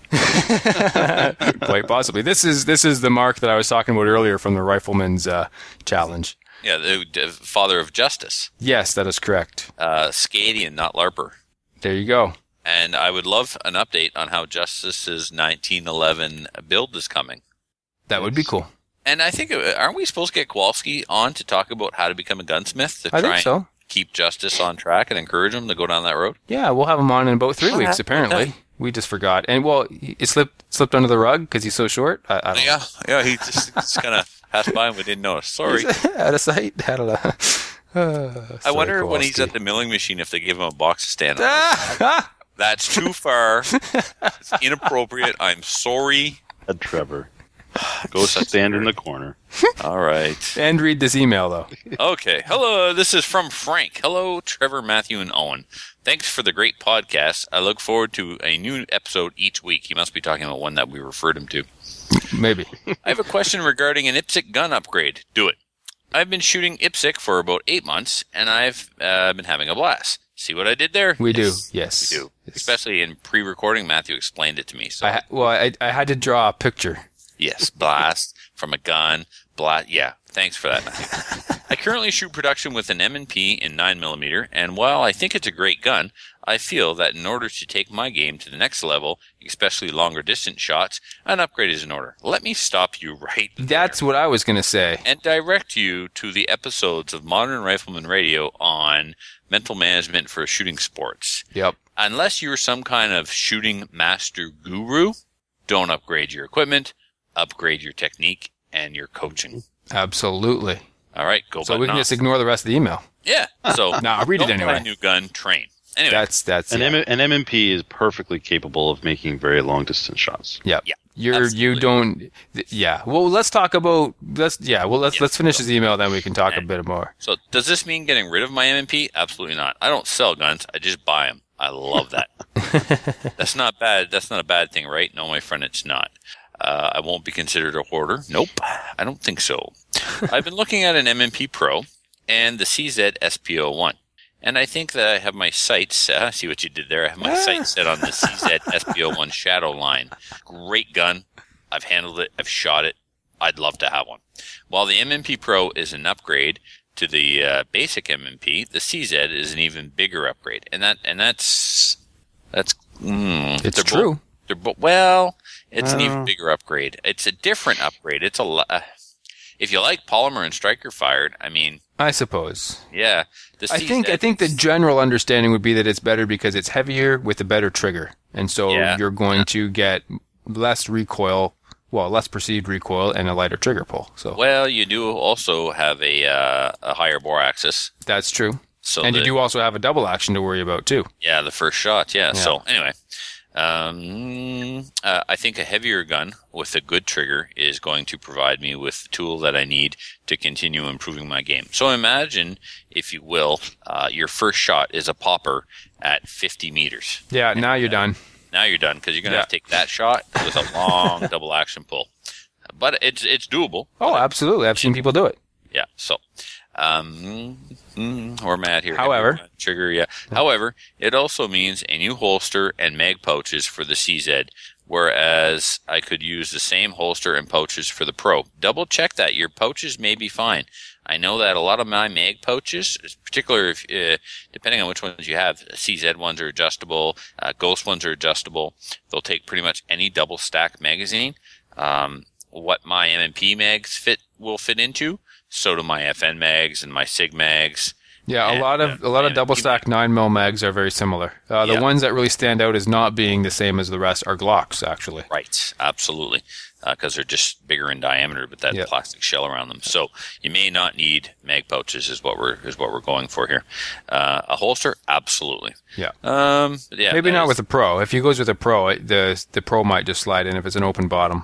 Quite possibly. This is this is the Mark that I was talking about earlier from the Rifleman's uh, Challenge. Yeah, the, the father of justice. Yes, that is correct. Uh, Scadian, not LARPer. There you go. And I would love an update on how Justice's nineteen eleven build is coming. That would be cool. And I think, uh, aren't we supposed to get Kowalski on to talk about how to become a gunsmith to I try think so. and keep Justice on track and encourage him to go down that road? Yeah, we'll have him on in about three Okay. weeks, apparently. Okay. We just forgot. And, well, it slipped slipped under the rug because he's so short. I, I don't Yeah, yeah, he just, just kind of passed by and we didn't notice. Sorry. know. Out of sight. Out of the... Uh, I wonder when he's at the milling machine if they give him a box to stand on. Ah! That's too far. It's inappropriate. I'm sorry. Ed Trevor. Go stand in the corner. All right. And read this email, though. Okay. Hello, this is from Frank. Hello, Trevor, Matthew, and Owen. Thanks for the great podcast. I look forward to a new episode each week. He must be talking about one that we referred him to. Maybe. I have a question regarding an I P S C gun upgrade. Do it. I've been shooting I P S C for about eight months, and I've uh, been having a blast. See what I did there? We do. Yes, Yes. We do. Yes. Especially in pre-recording, Matthew explained it to me. So I ha- well, I, I had to draw a picture. yes, blast from a gun. Blast. Yeah, thanks for that, Matthew. I currently shoot production with an M and P in nine millimeter, and while I think it's a great gun, I feel that in order to take my game to the next level, especially longer distance shots, an upgrade is in order. Let me stop you right there That's what I was going to say. and direct you to the episodes of Modern Rifleman Radio on mental management for shooting sports. Yep. Unless you're some kind of shooting master guru, don't upgrade your equipment, upgrade your technique and your coaching. Absolutely. All right, go So button we can off. just ignore the rest of the email. Yeah, so No, read it don't buy anyway. a new gun, train. Anyway, That's that's An, yeah. M- an M M P is perfectly capable of making very long distance shots. Yep. Yeah, You're absolutely. you don't th- yeah. Well, let's talk about let's yeah, well let's Yeah. let's finish his email then we can talk a bit more. so does this mean getting rid of my M M P? Absolutely not. I don't sell guns. I just buy them. I love that. That's not bad. That's not a bad thing, right? No, my friend, it's not. Uh, I won't be considered a hoarder. Nope, I don't think so. I've been looking at an M M P Pro and the C Z S P O one. And I think that I have my sights set. I see what you did there. I have my sights set on the C Z S P O one Shadow line. Great gun. I've handled it. I've shot it. I'd love to have one. While the M M P Pro is an upgrade to the uh, basic M M P, the C Z is an even bigger upgrade. And that and that's that's mm, It's they're true. Both, they're bo- well, it's an Uh. even bigger upgrade. It's a different upgrade. It's a lo- uh, if you like polymer and striker fired, I mean, I suppose. yeah. The I C Z think I think the general understanding would be that it's better because it's heavier with a better trigger. And so Yeah. you're going to get less recoil, well, less perceived recoil and a lighter trigger pull. So Well, you do also have a uh, a higher bore axis. that's true. So and the, you do also have a double action to worry about too. yeah, the first shot, yeah. Yeah. So anyway, um, uh, I think a heavier gun with a good trigger is going to provide me with the tool that I need to continue improving my game. So imagine, if you will, uh, your first shot is a popper at fifty meters. Yeah, now you're done. Now you're done because you're going to Yeah. have to take that shot with a long double action pull. But it's it's doable. Oh, absolutely. I've seen people do it. Yeah. So, um, mm, we're mad here. However. trigger. Yeah. However, it also means a new holster and mag pouches for the C Z, whereas I could use the same holster and pouches for the Pro. Double check that. Your pouches may be fine. I know that a lot of my mag pouches, particularly if, uh, depending on which ones you have, C Z ones are adjustable, uh, Ghost ones are adjustable. They'll take pretty much any double stack magazine. Um, what my M M P mags fit will fit into. So do my F N mags and my Sig mags Yeah, And, a lot of uh, a lot of and double even- stack nine mil mags are very similar. Uh, the Yeah. ones that really stand out as not being the same as the rest are Glocks, actually. Right, absolutely, because they're just bigger in diameter, but that Yeah. plastic shell around them. So you may not need mag pouches, is what we're is what we're going for here. Uh, a holster, absolutely. Yeah. Um, yeah, Maybe that not is- with the Pro. If he goes with a Pro, it- the the Pro might just slide in if it's an open bottom.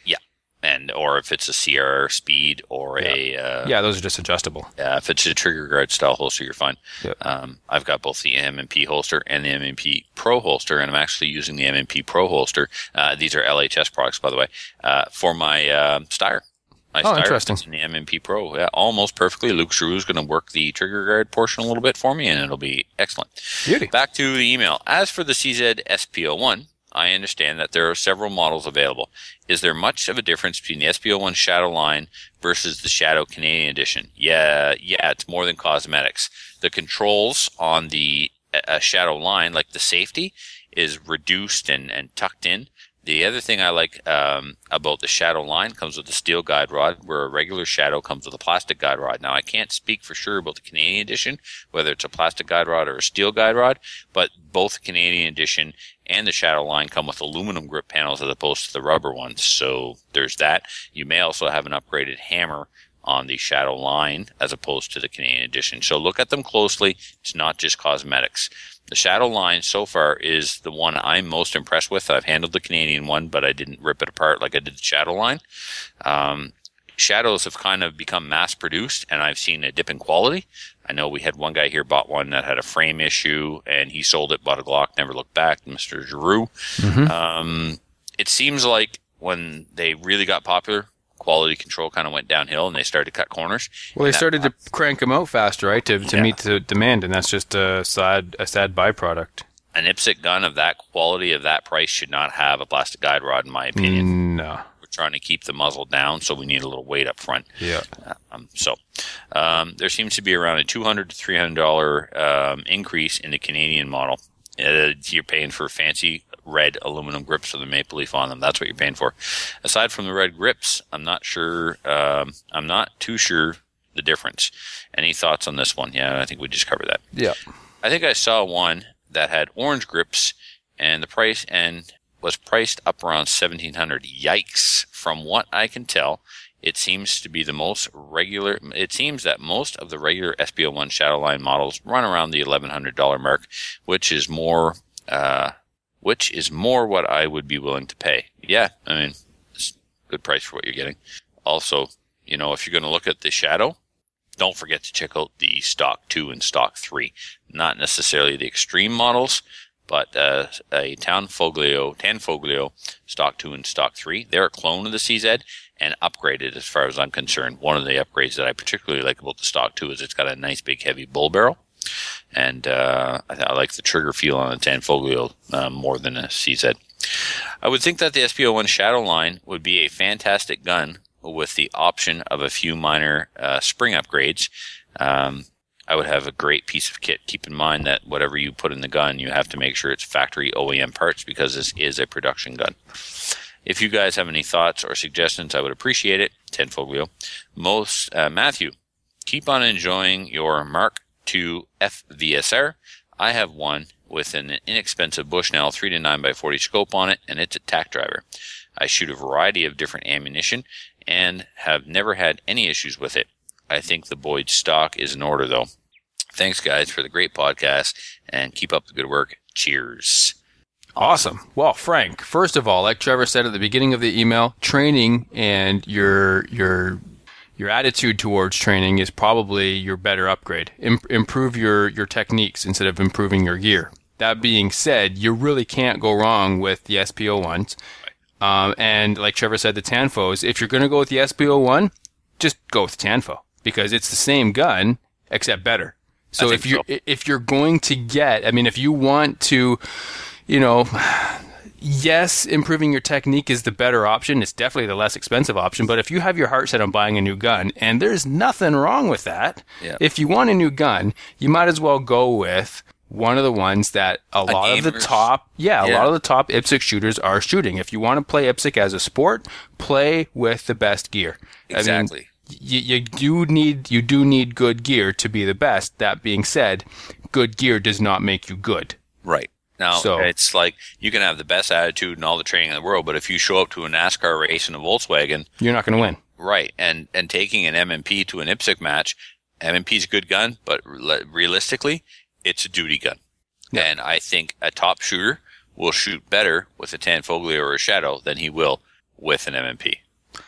and or if it's a C R Speed or a uh, Yeah, those are just adjustable. Uh, if it's a trigger guard style holster, you're fine. Yep. Um, I've got both the M and P holster and the M and P Pro holster, and I'm actually using the M and P Pro holster. Uh, these are L H S products, by the way, uh, for my uh, Steyr. My Oh, Steyr interesting. is in the M and P Pro, yeah, almost perfectly. Luke Giroux is going to work the trigger guard portion a little bit for me, and it'll be excellent. Beauty. Back to the email. As for the C Z S P zero one, I understand that there are several models available. Is there much of a difference between the S P zero one Shadow line versus the Shadow Canadian Edition? Yeah, yeah, it's more than cosmetics. The controls on the uh, Shadow line, like the safety, is reduced and, and tucked in. The other thing I like um, about the Shadow line comes with a steel guide rod, where a regular Shadow comes with a plastic guide rod. Now, I can't speak for sure about the Canadian Edition, whether it's a plastic guide rod or a steel guide rod, but both the Canadian Edition and the Shadow line come with aluminum grip panels as opposed to the rubber ones. So there's that. You may also have an upgraded hammer on the Shadow line as opposed to the Canadian Edition. So look at them closely. It's not just cosmetics. The Shadow line so far is the one I'm most impressed with. I've handled the Canadian one, but I didn't rip it apart like I did the Shadow line. Um, Shadows have kind of become mass produced, and I've seen a dip in quality. I know we had one guy here bought one that had a frame issue, and he sold it, bought a Glock, never looked back, Mister Giroux. Mm-hmm. Um, it seems like when they really got popular, quality control kind of went downhill, and they started to cut corners. Well, they And that- started to crank them out faster, right, to to Yeah. meet the demand, and that's just a sad a sad byproduct. An I P S C gun of that quality, of that price, should not have a plastic guide rod, in my opinion. No. We're trying to keep the muzzle down, so we need a little weight up front. Yeah. Um, so um, there seems to be around a two hundred to three hundred dollars um, increase in the Canadian model. Uh, you're paying for fancy red aluminum grips with a maple leaf on them. That's what you're paying for. Aside from the red grips, I'm not sure. Um, I'm not too sure the difference. Any thoughts on this one? Yeah, I think we just covered that. Yeah. I think I saw one that had orange grips, and the price and was priced up around seventeen hundred. Yikes! From what I can tell, it seems to be the most regular. It seems that most of the regular S P zero one Shadowline models run around the eleven hundred dollars mark, which is more, uh, which is more what I would be willing to pay. Yeah, I mean, it's a good price for what you're getting. Also, you know, if you're going to look at the Shadow, don't forget to check out the Stock two and Stock three. Not necessarily the extreme models, but uh, a Tanfoglio, Tanfoglio Stock two and Stock three. They're a clone of the C Z and upgraded as far as I'm concerned. One of the upgrades that I particularly like about the Stock two is it's got a nice big heavy bull barrel. And uh, I, I like the trigger feel on the Tanfoglio uh, more than a C Z. I would think that the S P zero one Shadow line would be a fantastic gun with the option of a few minor uh, spring upgrades. Um, I would have a great piece of kit. Keep in mind that whatever you put in the gun, you have to make sure it's factory O E M parts because this is a production gun. If you guys have any thoughts or suggestions, I would appreciate it. Tanfoglio. Most, uh, Matthew, keep on enjoying your Mark two F V S R. I have one with an inexpensive Bushnell three to nine by forty scope on it, and it's a tack driver. I shoot a variety of different ammunition and have never had any issues with it. I think the Boyd stock is in order, though. Thanks, guys, for the great podcast, and keep up the good work. Cheers. Awesome. Well, Frank, first of all, like Trevor said at the beginning of the email, training and your your your attitude towards training is probably your better upgrade. Im- improve your, your techniques instead of improving your gear. That being said, you really can't go wrong with the S P zero ones. Um, and like Trevor said, the Tanfos, if you're going to go with the S P zero one, just go with the Tanfo because it's the same gun except better. So if you so. if you're going to get, I mean, if you want to, you know, yes, improving your technique is the better option. It's definitely the less expensive option. But if you have your heart set on buying a new gun, and there's nothing wrong with that, Yeah. if you want a new gun, you might as well go with one of the ones that a, lot of the gamer's- top, yeah, a Yeah. lot of the top I P S C shooters are shooting. If you want to play I P S C as a sport, play with the best gear. I mean, Exactly. you, you do need you do need good gear to be the best. That being said, good gear does not make you good. Right. Now, So- it's like you can have the best attitude and all the training in the world, but if you show up to a NASCAR race in a Volkswagen, You're not going to win. right, and, and taking an M M P to an I P S C match, M M P's a good gun, but re- realistically, it's a duty gun. Yeah. And I think a top shooter will shoot better with a Tanfoglio or a Shadow than he will with an M M P.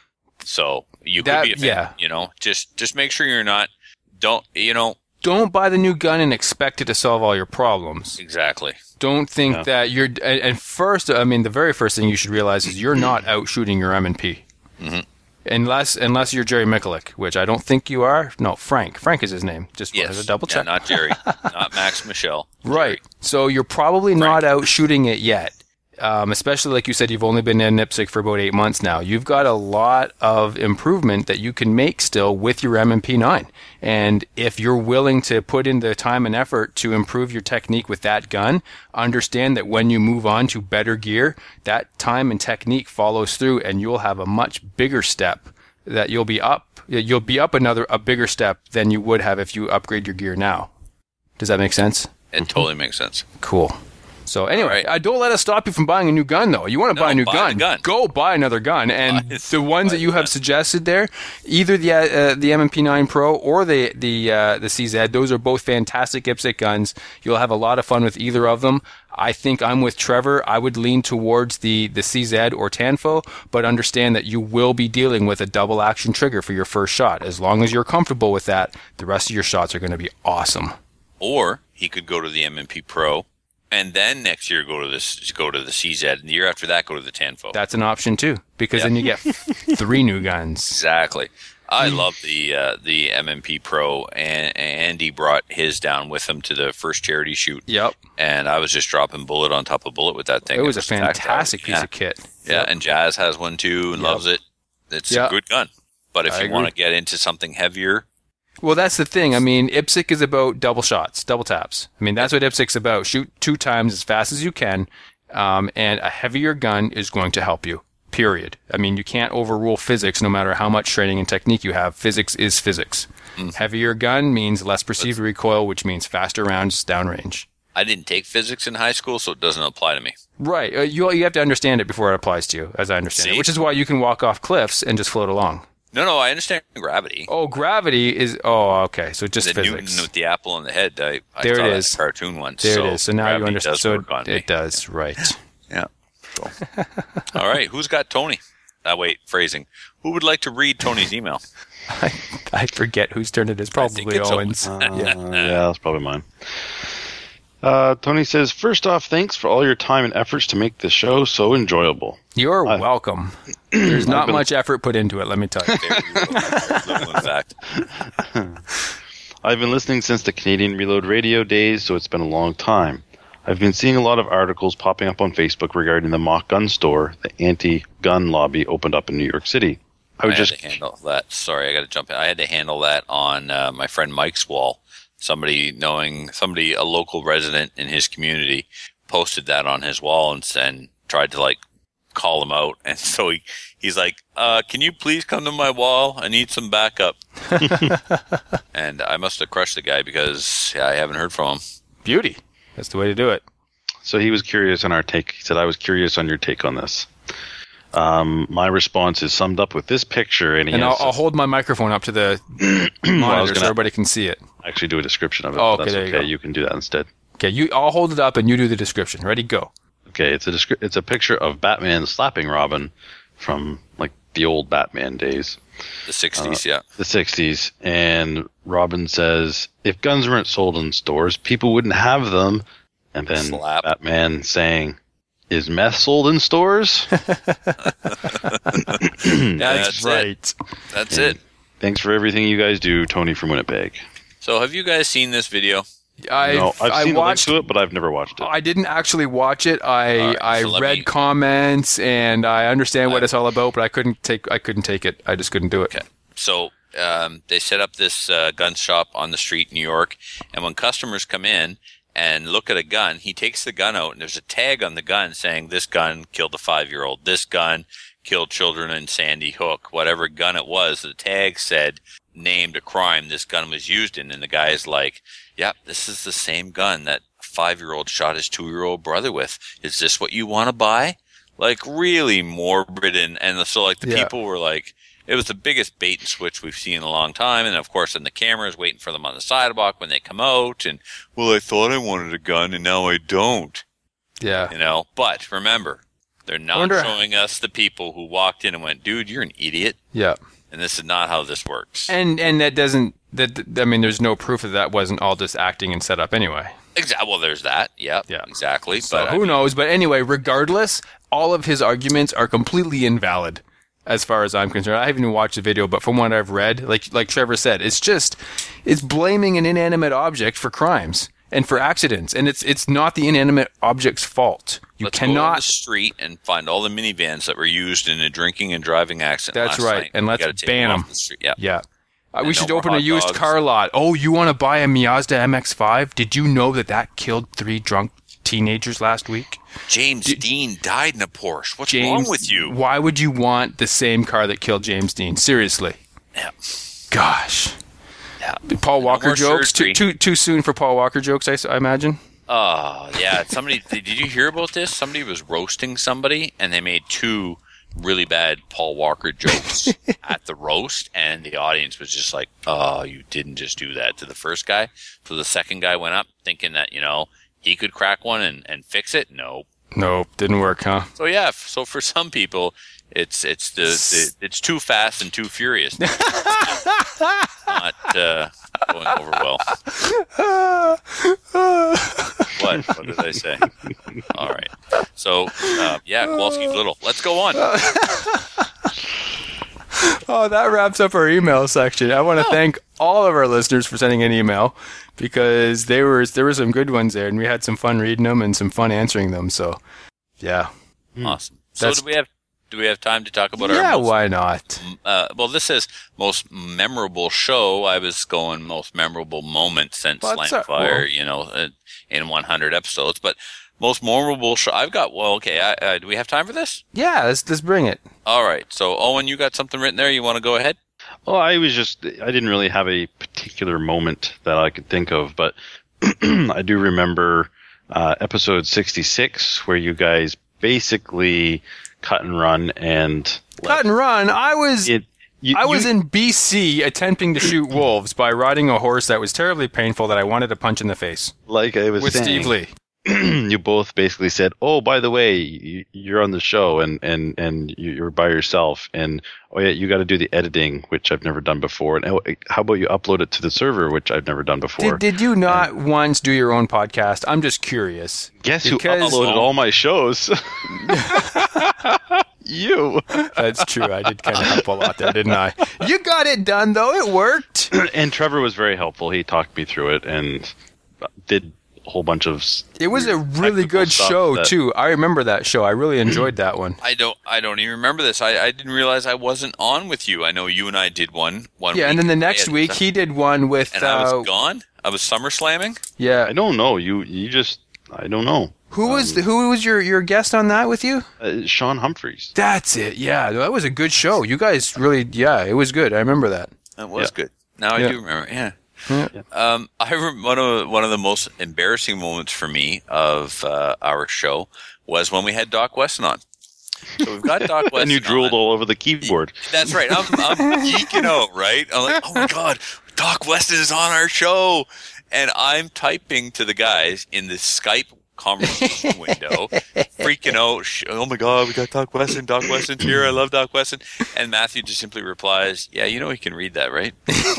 So you could That- be a fan, yeah. you know, just, just make sure you're not, don't, you know, Don't buy the new gun and expect it to solve all your problems. exactly. Don't think Yeah. that you're. And, and first, I mean, the very first thing you should realize is you're not out shooting your M and P. Mm-hmm. Unless, unless you're Jerry Mikulik, which I don't think you are. No, Frank. Frank is his name. Just wanted Yes. to double Yeah, check. not Jerry, not Max Michel. Right. So you're probably not out shooting it yet. Um, especially like you said, you've only been in I P S C for about eight months now. You've got a lot of improvement that you can make still with your M M P nine. And if you're willing to put in the time and effort to improve your technique with that gun, understand that when you move on to better gear, that time and technique follows through and you'll have a much bigger step that you'll be up. You'll be up another, a bigger step than you would have if you upgrade your gear now. Does that make sense? It totally makes sense. Cool. So anyway, All right. uh, don't let us stop you from buying a new gun, though. You want to No, buy a new buy gun, the gun. go buy another gun. And Buy- the ones buy that you the have gun. suggested there, either the uh, the M M P nine Pro or the the uh, the C Z, those are both fantastic I P S C guns. You'll have a lot of fun with either of them. I think I'm with Trevor. I would lean towards the, the C Z or Tanfo, but understand that you will be dealing with a double action trigger for your first shot. As long as you're comfortable with that, the rest of your shots are going to be awesome. Or he could go to the M M P Pro, and then next year go to this, go to the C Z, and the year after that go to the Tanfo. That's an option too, because Yeah. then you get three new guns. Exactly. I love the uh, the M M P Pro, and Andy brought his down with him to the first charity shoot. Yep. And I was just dropping bullet on top of bullet with that thing. It was a tactile. fantastic piece yeah. of kit. Yeah, and Jazz has one too and Yep. loves it. It's Yep. a good gun. But if I you want to agree. get into something heavier, Well, that's the thing. I mean, I P S C is about double shots, double taps. I mean, that's what I P S C is about. Shoot two times as fast as you can, um, and a heavier gun is going to help you, period. I mean, you can't overrule physics no matter how much training and technique you have. Physics is physics. Heavier gun means less perceived recoil, which means faster rounds downrange. I didn't take physics in high school, so it doesn't apply to me. Right. Uh, you, you have to understand it before it applies to you, as I understand See? it, which is why you can walk off cliffs and just float along. No, no, I understand gravity. Oh, gravity is. Oh, okay. So just the physics. Newton with the apple on the head. I, I There saw it that is. cartoon once. There so it is. So now you gravity understand. does So work on it, me. it does. Right. Yeah. So. All right. Who's got Tony? Uh, wait, phrasing. Who would like to read Tony's email? I, I forget whose turn it is. Probably it's Owen's. Uh, yeah, that's probably mine. Uh, Tony says, first off, thanks for all your time and efforts to make the show so enjoyable. You're I- welcome. There's not been- much effort put into it, let me tell you. Very little, in fact. I've been listening since the Canadian Reload Radio days, so it's been a long time. I've been seeing a lot of articles popping up on Facebook regarding the mock gun store the anti-gun lobby opened up in New York City. I I, would had just to handle that. Sorry, I got to jump in. I had to handle that on uh, my friend Mike's wall. Somebody knowing somebody, a local resident in his community, posted that on his wall and, and tried to like call him out. And so he, he's like, uh, "Can you please come to my wall? I need some backup." And I must have crushed the guy because yeah, I haven't heard from him. Beauty. That's the way to do it. So he was curious on our take. He said, I was curious on your take on this. Um, my response is summed up with this picture. And, he And I'll, has I'll hold my microphone up to the monitor so gonna- everybody can see it. actually do a description of it. Oh, but okay, that's there you okay. go. You can do that instead. Okay, you. I'll hold it up and you do the description. Ready? Go. Okay, it's a descri- it's a picture of Batman slapping Robin from like the old Batman days, The sixties, yeah. the sixties, and Robin says, "If guns weren't sold in stores, people wouldn't have them." And then Slap. Batman saying, "Is meth sold in stores?" That's it. That's it. Thanks for everything you guys do, Tony from Winnipeg. So have you guys seen this video? I no, I've I seen watched. the link to it, but I've never watched it. I didn't actually watch it. I All right, I so let read me- comments and I understand what I- it's all about, but I couldn't take I couldn't take it. I just couldn't do it. Okay. So um, they set up this uh, gun shop on the street in New York, and when customers come in and look at a gun, he takes the gun out, and there's a tag on the gun saying, "This gun killed a five-year-old. This gun killed children in Sandy Hook, whatever gun it was, the tag said, named a crime this gun was used in. And the guy's like, yep, this is the same gun that a five-year-old shot his two-year-old brother with. Is this what you want to buy? Like, really morbid. And, and so, like, the Yeah. people were like, it was the biggest bait and switch we've seen in a long time. And, of course, then the camera's waiting for them on the sidewalk when they come out. And, well, I thought I wanted a gun, and now I don't. Yeah. You know? But, remember, they're not Wonder- showing us the people who walked in and went, dude, you're an idiot. Yeah. And this is not how this works. And and that doesn't that I mean, there's no proof that that wasn't all just acting and set up anyway. Exactly. Well, there's that. Yep, Yeah. exactly. So but I who mean, knows? But anyway, regardless, all of his arguments are completely invalid, as far as I'm concerned. I haven't even watched the video, but from what I've read, like like Trevor said, it's just it's blaming an inanimate object for crimes and for accidents, and it's it's not the inanimate object's fault. You let's go on cannot. the street and find all the minivans that were used in a drinking and driving accident. That's last right, night. and We let's gotta take ban off them. the street. Yeah. Yeah. Uh, And we no should more open a hot used dogs. car lot. Oh, you want to buy a Mazda M X five? Did you know that that killed three drunk teenagers last week? James Dean died in a Porsche. What's James, wrong with you? Why would you want the same car that killed James Dean? Seriously. Yeah. Gosh. Yeah. Paul No Walker more jokes? Too, surgery. too too soon for Paul Walker jokes, I, s- I imagine? Oh, yeah. Somebody, did you hear about this? Somebody was roasting somebody, and they made two really bad Paul Walker jokes at the roast, and the audience was just like, oh, you didn't just do that to the first guy. So the second guy went up thinking that, you know, he could crack one and, and fix it. No. Nope, didn't work, huh? So, yeah, f- so for some people, it's it's the, the it's too fast and too furious. Not uh, going over well. What? What did I say? All right. So, uh, yeah, Kowalski's little. Let's go on. Oh, that wraps up our email section. I want to thank all of our listeners for sending an email because they were there were some good ones there, and we had some fun reading them and some fun answering them. So, yeah, Awesome. So, That's- do we have do we have time to talk about our yeah, most, why not? uh, well, this says most memorable show. I was going most memorable moment since Well, that's a- Slamfire, well- you know, uh, in one hundred episodes. But most memorable show. I've got. Well, okay. I, uh, do we have time for this? Yeah, let's let's bring it. All right. So, Owen, you got something written there. You want to go ahead? Well, I was just, I didn't really have a particular moment that I could think of, but I do remember uh, episode sixty-six where you guys basically cut and run and Cut and run. I was it. You, I was you- in B C attempting to shoot wolves by riding a horse that was terribly painful that I wanted to punch in the face like I was with saying, Steve Lee. you both basically said, "Oh, by the way, you, you're on the show and and and you- you're by yourself, and oh yeah, you got to do the editing, which I've never done before. And oh, how about you upload it to the server, which I've never done before." Did, did you not once do your own podcast? I'm just curious. Guess who because- uploaded all my shows? You. That's true. I did kind of help a lot there, didn't I? You got it done, though. It worked. And Trevor was very helpful. He talked me through it and did a whole bunch of. s- It was a weird really technical good stuff show, that- too. I remember that show. I really enjoyed that one. I don't. I don't even remember this. I, I didn't realize I wasn't on with you. I know you and I did one. One. Yeah, and week. then the I next had- week he did one with. and I was Uh, gone. I was summer slamming. yeah. I don't know. You you just. I don't know. Who was the, who was your, your guest on that with you? Uh, Sean Humphreys. That's it. Yeah, that was a good show. You guys really, yeah, it was good. I remember that. That was Yeah. good. Now Yeah. I do remember. Yeah. Yeah. Um, I remember one of one of the most embarrassing moments for me of uh, our show was when we had Doc Weston on. So we've got Doc Weston And you drooled on. all over the keyboard. That's right. I'm, I'm geeking out, right? I'm like, oh my God, Doc Weston is on our show. And I'm typing to the guys in the Skype conversation window, freaking out. sh- Oh my God, we got Doc Weston. Doc Weston's here. I love Doc Weston. And Matthew just simply replies, yeah, you know he can read that, right?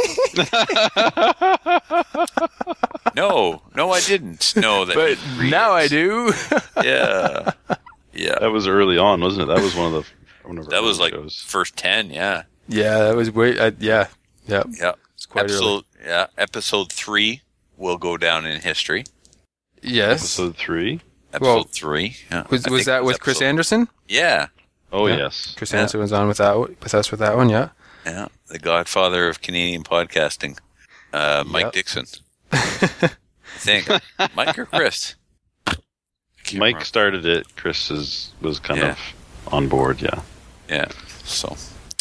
no, no, I didn't know that. But he could read now it. I do. Yeah. Yeah. That was early on, wasn't it? That was one of the. One of our That was early like shows. first ten. Yeah. yeah, that was way. Uh, yeah, yeah. Yeah. It's quite early. Episode, yeah. Episode three will go down in history. Yes. Episode three. Episode Well, three. Yeah. Was I was think that it was with Chris episode- Anderson? Yeah. Oh Yeah. yes. Chris Yeah. Anderson was on with that with us with that one. Yeah. Yeah. The godfather of Canadian podcasting. Uh, Mike Yep. Dixon. I think. Mike or Chris? I can't Mike remember. started it. Chris is, was kind Yeah. of on board. Yeah. Yeah. So,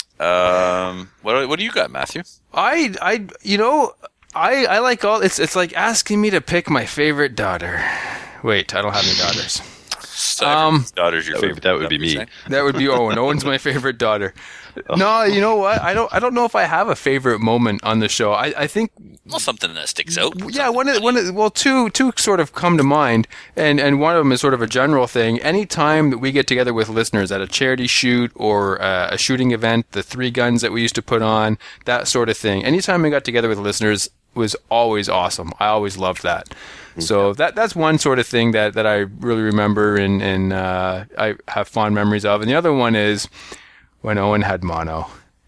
um, what what do you got, Matthew? I, I, you know, I, I like all. It's, it's like asking me to pick my favorite daughter. Wait, I don't have any daughters. So Um, daughter's your That would, favorite. that would be me. That would be Owen. Owen's my favorite daughter. No, you know what? I don't. I don't know if I have a favorite moment on the show. I, I think, Well, something that sticks out. yeah, one of, one of, well, two, two sort of come to mind, and and one of them is sort of a general thing. Anytime that we get together with listeners at a charity shoot or uh, a shooting event, the three guns that we used to put on, that sort of thing. Anytime we got together with listeners was always awesome. I always loved that. So that that's one sort of thing that, that I really remember and, and uh, I have fond memories of. And the other one is when Owen had mono.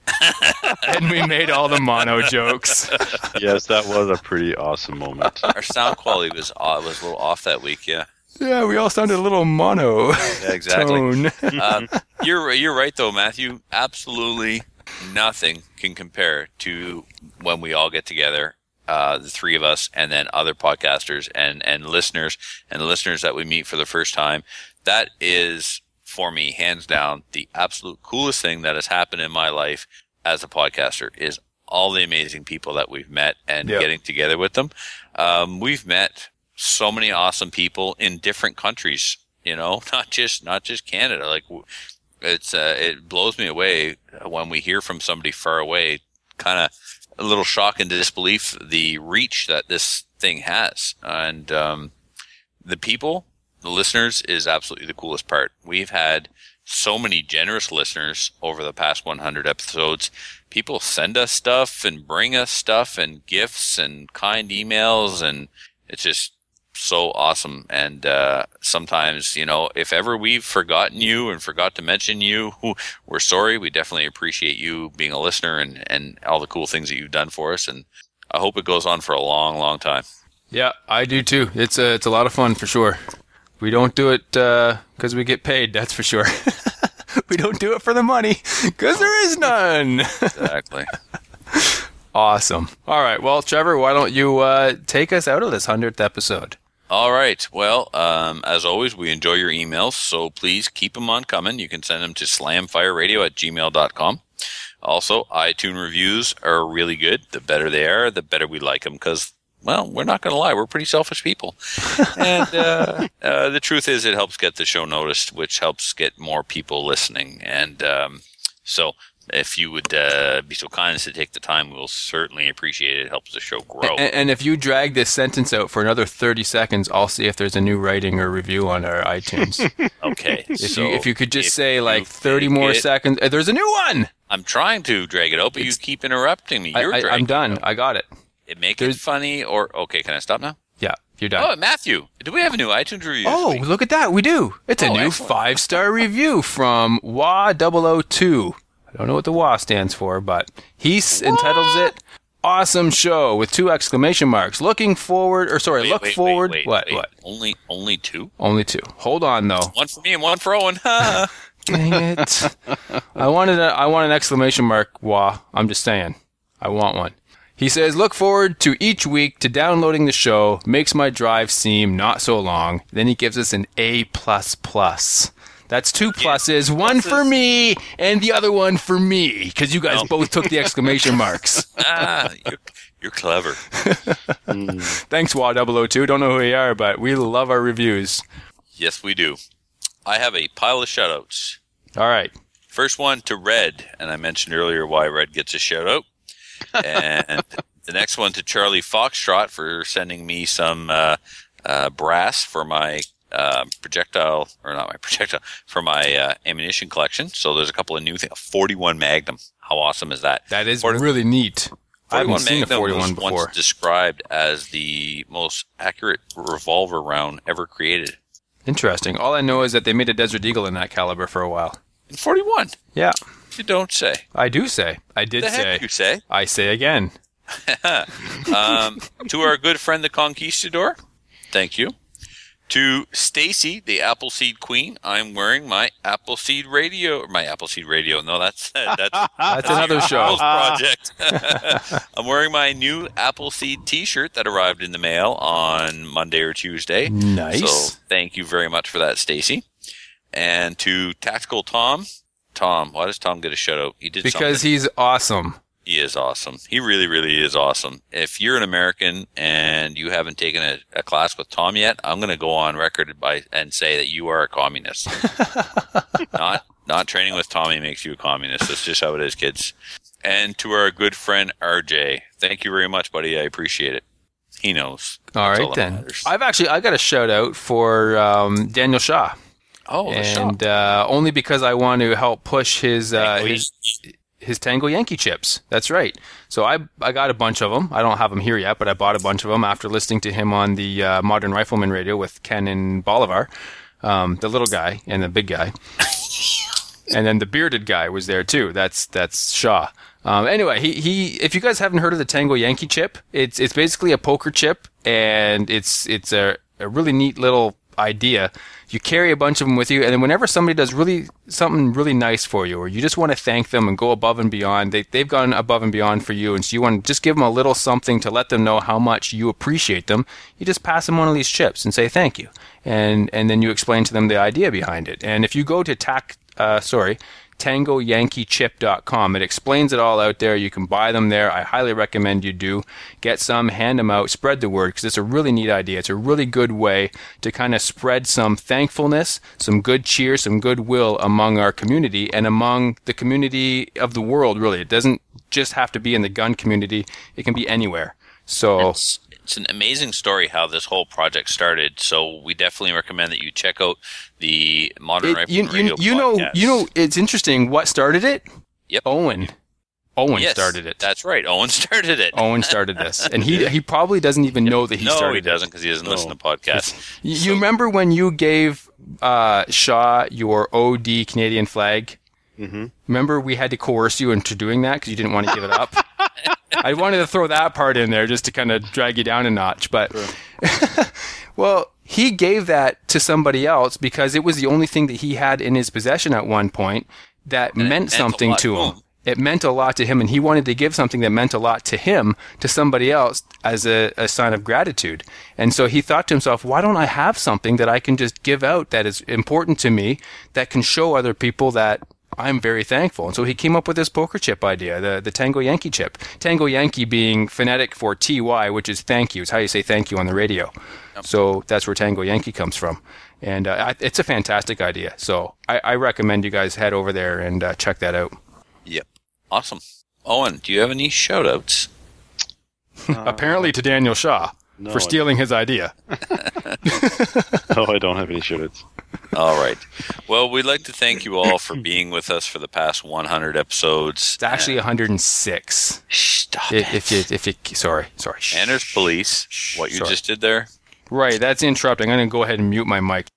And we made all the mono jokes. Yes, that was a pretty awesome moment. Our sound quality was uh, was a little off that week. Yeah. Yeah, we all sounded a little mono Yeah, exactly. tone. um, you're you're right though, Matthew. Absolutely nothing can compare to when we all get together, uh, the three of us, and then other podcasters and and listeners and the listeners that we meet for the first time. That is, for me, hands down, the absolute coolest thing that has happened in my life as a podcaster is all the amazing people that we've met and Yep. getting together with them. Um, we've met so many awesome people in different countries, you know, not just, not just Canada. Like w- it's, uh, it blows me away when we hear from somebody far away, kind of a little shock and disbelief, the reach that this thing has. And, um, the people, the listeners is absolutely the coolest part. We've had so many generous listeners over the past one hundred episodes. People send us stuff and bring us stuff and gifts and kind emails, and it's just so awesome. And uh, sometimes, you know, if ever we've forgotten you and forgot to mention you, we're sorry. We definitely appreciate you being a listener and, and all the cool things that you've done for us. And I hope it goes on for a long, long time. Yeah, I do too. It's a, it's a lot of fun for sure. We don't do it because we get paid, that's for sure. We don't do it for the money because there is none. Exactly. Awesome. All right. Well, Trevor, why don't you uh, take us out of this hundredth episode? All right. Well, um, as always, we enjoy your emails, so please keep them on coming. You can send them to slamfireradio at gmail dot com. Also, iTunes reviews are really good. The better they are, the better we like them, because, well, we're not going to lie, we're pretty selfish people. And uh, uh, the truth is it helps get the show noticed, which helps get more people listening. And um, so if you would uh, be so kind as to take the time, we'll certainly appreciate it. It helps the show grow. And, and if you drag this sentence out for another thirty seconds, I'll see if there's a new rating or review on our iTunes. Okay. If so you if you could just if say you like thirty more think it- seconds, uh, there's a new one. I'm trying to drag it out, but you keep interrupting me. I, You're I, dragging I'm done. it out. I got it. It make There's- it funny or okay? Can I stop now? Yeah, you're done. Oh, Matthew, do we have a new iTunes review? this Oh, week? look at that. We do. It's a Oh, new excellent. five-star review from W A double oh two. I don't know what the W A stands for, but he s- entitles it Awesome Show with two exclamation marks. Looking forward, or sorry, Wait, look wait, forward. Wait, wait, what? wait. What? Only, only two. Only two. Hold on, though. One for me and one for Owen. Dang it. I wanted a, I want an exclamation mark, W A. I'm just saying. I want one. He says, look forward to each week to downloading the show. Makes my drive seem not so long. Then he gives us an A plus plus. That's two pluses, one for me and the other one for me, because you guys No. both took the exclamation marks. ah, you're, you're clever. Thanks, W A double oh two. Don't know who you are, but we love our reviews. Yes, we do. I have a pile of shoutouts. All right. First one to Red, and I mentioned earlier why Red gets a shout out. And the next one to Charlie Foxtrot for sending me some uh, uh, brass for my uh, projectile, or not my projectile, for my uh, ammunition collection. So there's a couple of new things. forty-one Magnum. How awesome is that? That is forty really neat. I haven't forty-one seen a Magnum forty-one was before. once described as the most accurate revolver round ever created. Interesting. All I know is that they made a Desert Eagle in that caliber for a while. In forty-one. Yeah, You don't say. I do say. I did The say. heck you say? I say again. Um, to our good friend the Conquistador, thank you. To Stacy, the Appleseed Queen, I'm wearing my Appleseed Radio. My Appleseed Radio. No, that's that's, That's another show. Girls Project. I'm wearing my new Appleseed T-shirt that arrived in the mail on Monday or Tuesday. Nice. So thank you very much for that, Stacy. And to Tactical Tom, Tom? Why does Tom get a shout out? He did Because something. he's awesome. He is awesome. He really, really is awesome. If you're an American and you haven't taken a, a class with Tom yet, I'm going to go on record by and say that you are a communist. not not training with Tommy makes you a communist. That's just how it is, kids. And to our good friend R J, thank you very much, buddy. I appreciate it. He knows. All That's right all that then. matters. I've actually I got a shout out for um, Daniel Shaw, Oh, the and shop. uh, only because I want to help push his uh, Tango his his Tango Yankee chips. That's right. So I I got a bunch of them. I don't have them here yet, but I bought a bunch of them after listening to him on the uh, Modern Rifleman radio with Ken and Bolivar, um, the little guy and the big guy, and then the bearded guy was there too. That's that's Shaw. Um, anyway, he, he if you guys haven't heard of the Tango Yankee chip, it's it's basically a poker chip, and it's it's a, a really neat little idea. You carry a bunch of them with you, and then whenever somebody does really something really nice for you, or you just want to thank them and go above and beyond, they, they've gone above and beyond for you, and so you want to just give them a little something to let them know how much you appreciate them, you just pass them one of these chips and say thank you. And and then you explain to them the idea behind it. And if you go to tac, uh, sorry, tango yankee chip dot com. It explains it all out there. You can buy them there. I highly recommend you do. Get some, hand them out, spread the word, because it's a really neat idea. It's a really good way to kind of spread some thankfulness, some good cheer, some goodwill among our community and among the community of the world, really. It doesn't just have to be in the gun community. It can be anywhere. So It's, it's an amazing story how this whole project started. So we definitely recommend that you check out the Modern it, Rifleman you, Radio you, you know, podcast. you know, it's interesting. What started it? Yep. Owen. Owen Yes, started it. That's right. Owen started it. Owen started this, and he he probably doesn't even know that he no, started he it. doesn't because he doesn't listen to podcasts. You, So- you remember when you gave uh, Shaw your O D Canadian flag? Mm-hmm. Remember we had to coerce you into doing that because you didn't want to give it up? I wanted to throw that part in there just to kind of drag you down a notch. But, well, he gave that to somebody else because it was the only thing that he had in his possession at one point that And it meant meant a something lot to to him. him. It meant a lot to him, and he wanted to give something that meant a lot to him to somebody else as a, a sign of gratitude. And so he thought to himself, why don't I have something that I can just give out that is important to me, that can show other people that I'm very thankful. And so he came up with this poker chip idea, the, the Tango Yankee chip. Tango Yankee being phonetic for T Y, which is thank you. It's how you say thank you on the radio. So that's where Tango Yankee comes from. And uh, I, it's a fantastic idea. So I, I recommend you guys head over there and uh, check that out. Yep. Awesome. Owen, do you have any shout-outs? Apparently to Daniel Shaw no, for stealing his idea. No, I don't have any shoutouts. All right. Well, we'd like to thank you all for being with us for the past one hundred episodes. It's actually one hundred six. Stop If, it. if you, if you, sorry, sorry. And there's police. What you Sorry. just did there? Right, that's interrupting. I'm going to go ahead and mute my mic.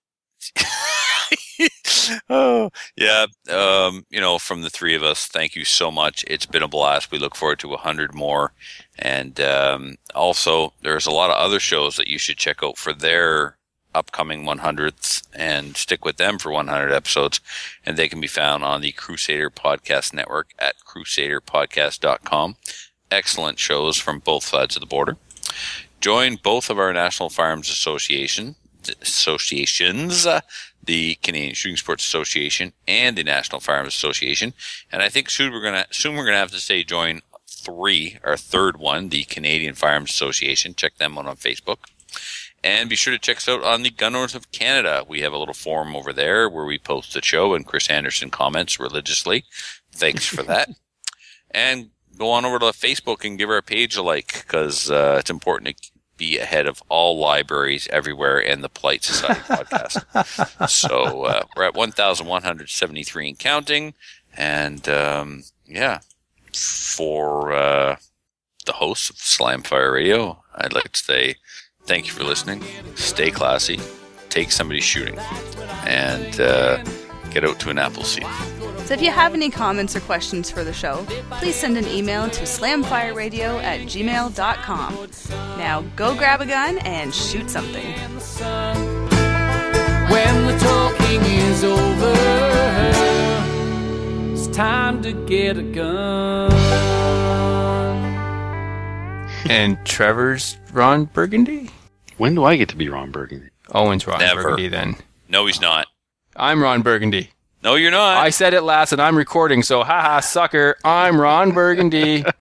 Oh, yeah. Um, you know, from the three of us, thank you so much. It's been a blast. We look forward to one hundred more. And um, also, there's a lot of other shows that you should check out for their upcoming one hundredth and stick with them for one hundred episodes. And they can be found on the Crusader Podcast Network at crusader podcast dot com. Excellent shows from both sides of the border. Join both of our National Firearms Association associations, uh, the Canadian Shooting Sports Association and the National Firearms Association. And I think soon we're gonna soon we're gonna have to say join three, our third one, the Canadian Firearms Association. Check them out on Facebook. And be sure to check us out on the Gun Owners of Canada. We have a little forum over there where we post the show and Chris Anderson comments religiously. Thanks for that. And go on over to Facebook and give our page a like, because uh, it's important to be ahead of all libraries everywhere and the Polite Society podcast. So uh, we're at one thousand one hundred seventy-three and counting. And um, yeah, for uh, the hosts of Slamfire Radio, I'd like to say thank you for listening. Stay classy. Take somebody shooting. And uh, get out to an apple seed. So if you have any comments or questions for the show, please send an email to slamfireradio at gmail dot com. Now go grab a gun and shoot something. When the talking is over, it's time to get a gun. And Trevor's Ron Burgundy? When do I get to be Ron Burgundy? Owen's Ron Never. Burgundy then. No, he's not. I'm Ron Burgundy. No, you're not. I said it last, and I'm recording, so haha, sucker. I'm Ron Burgundy.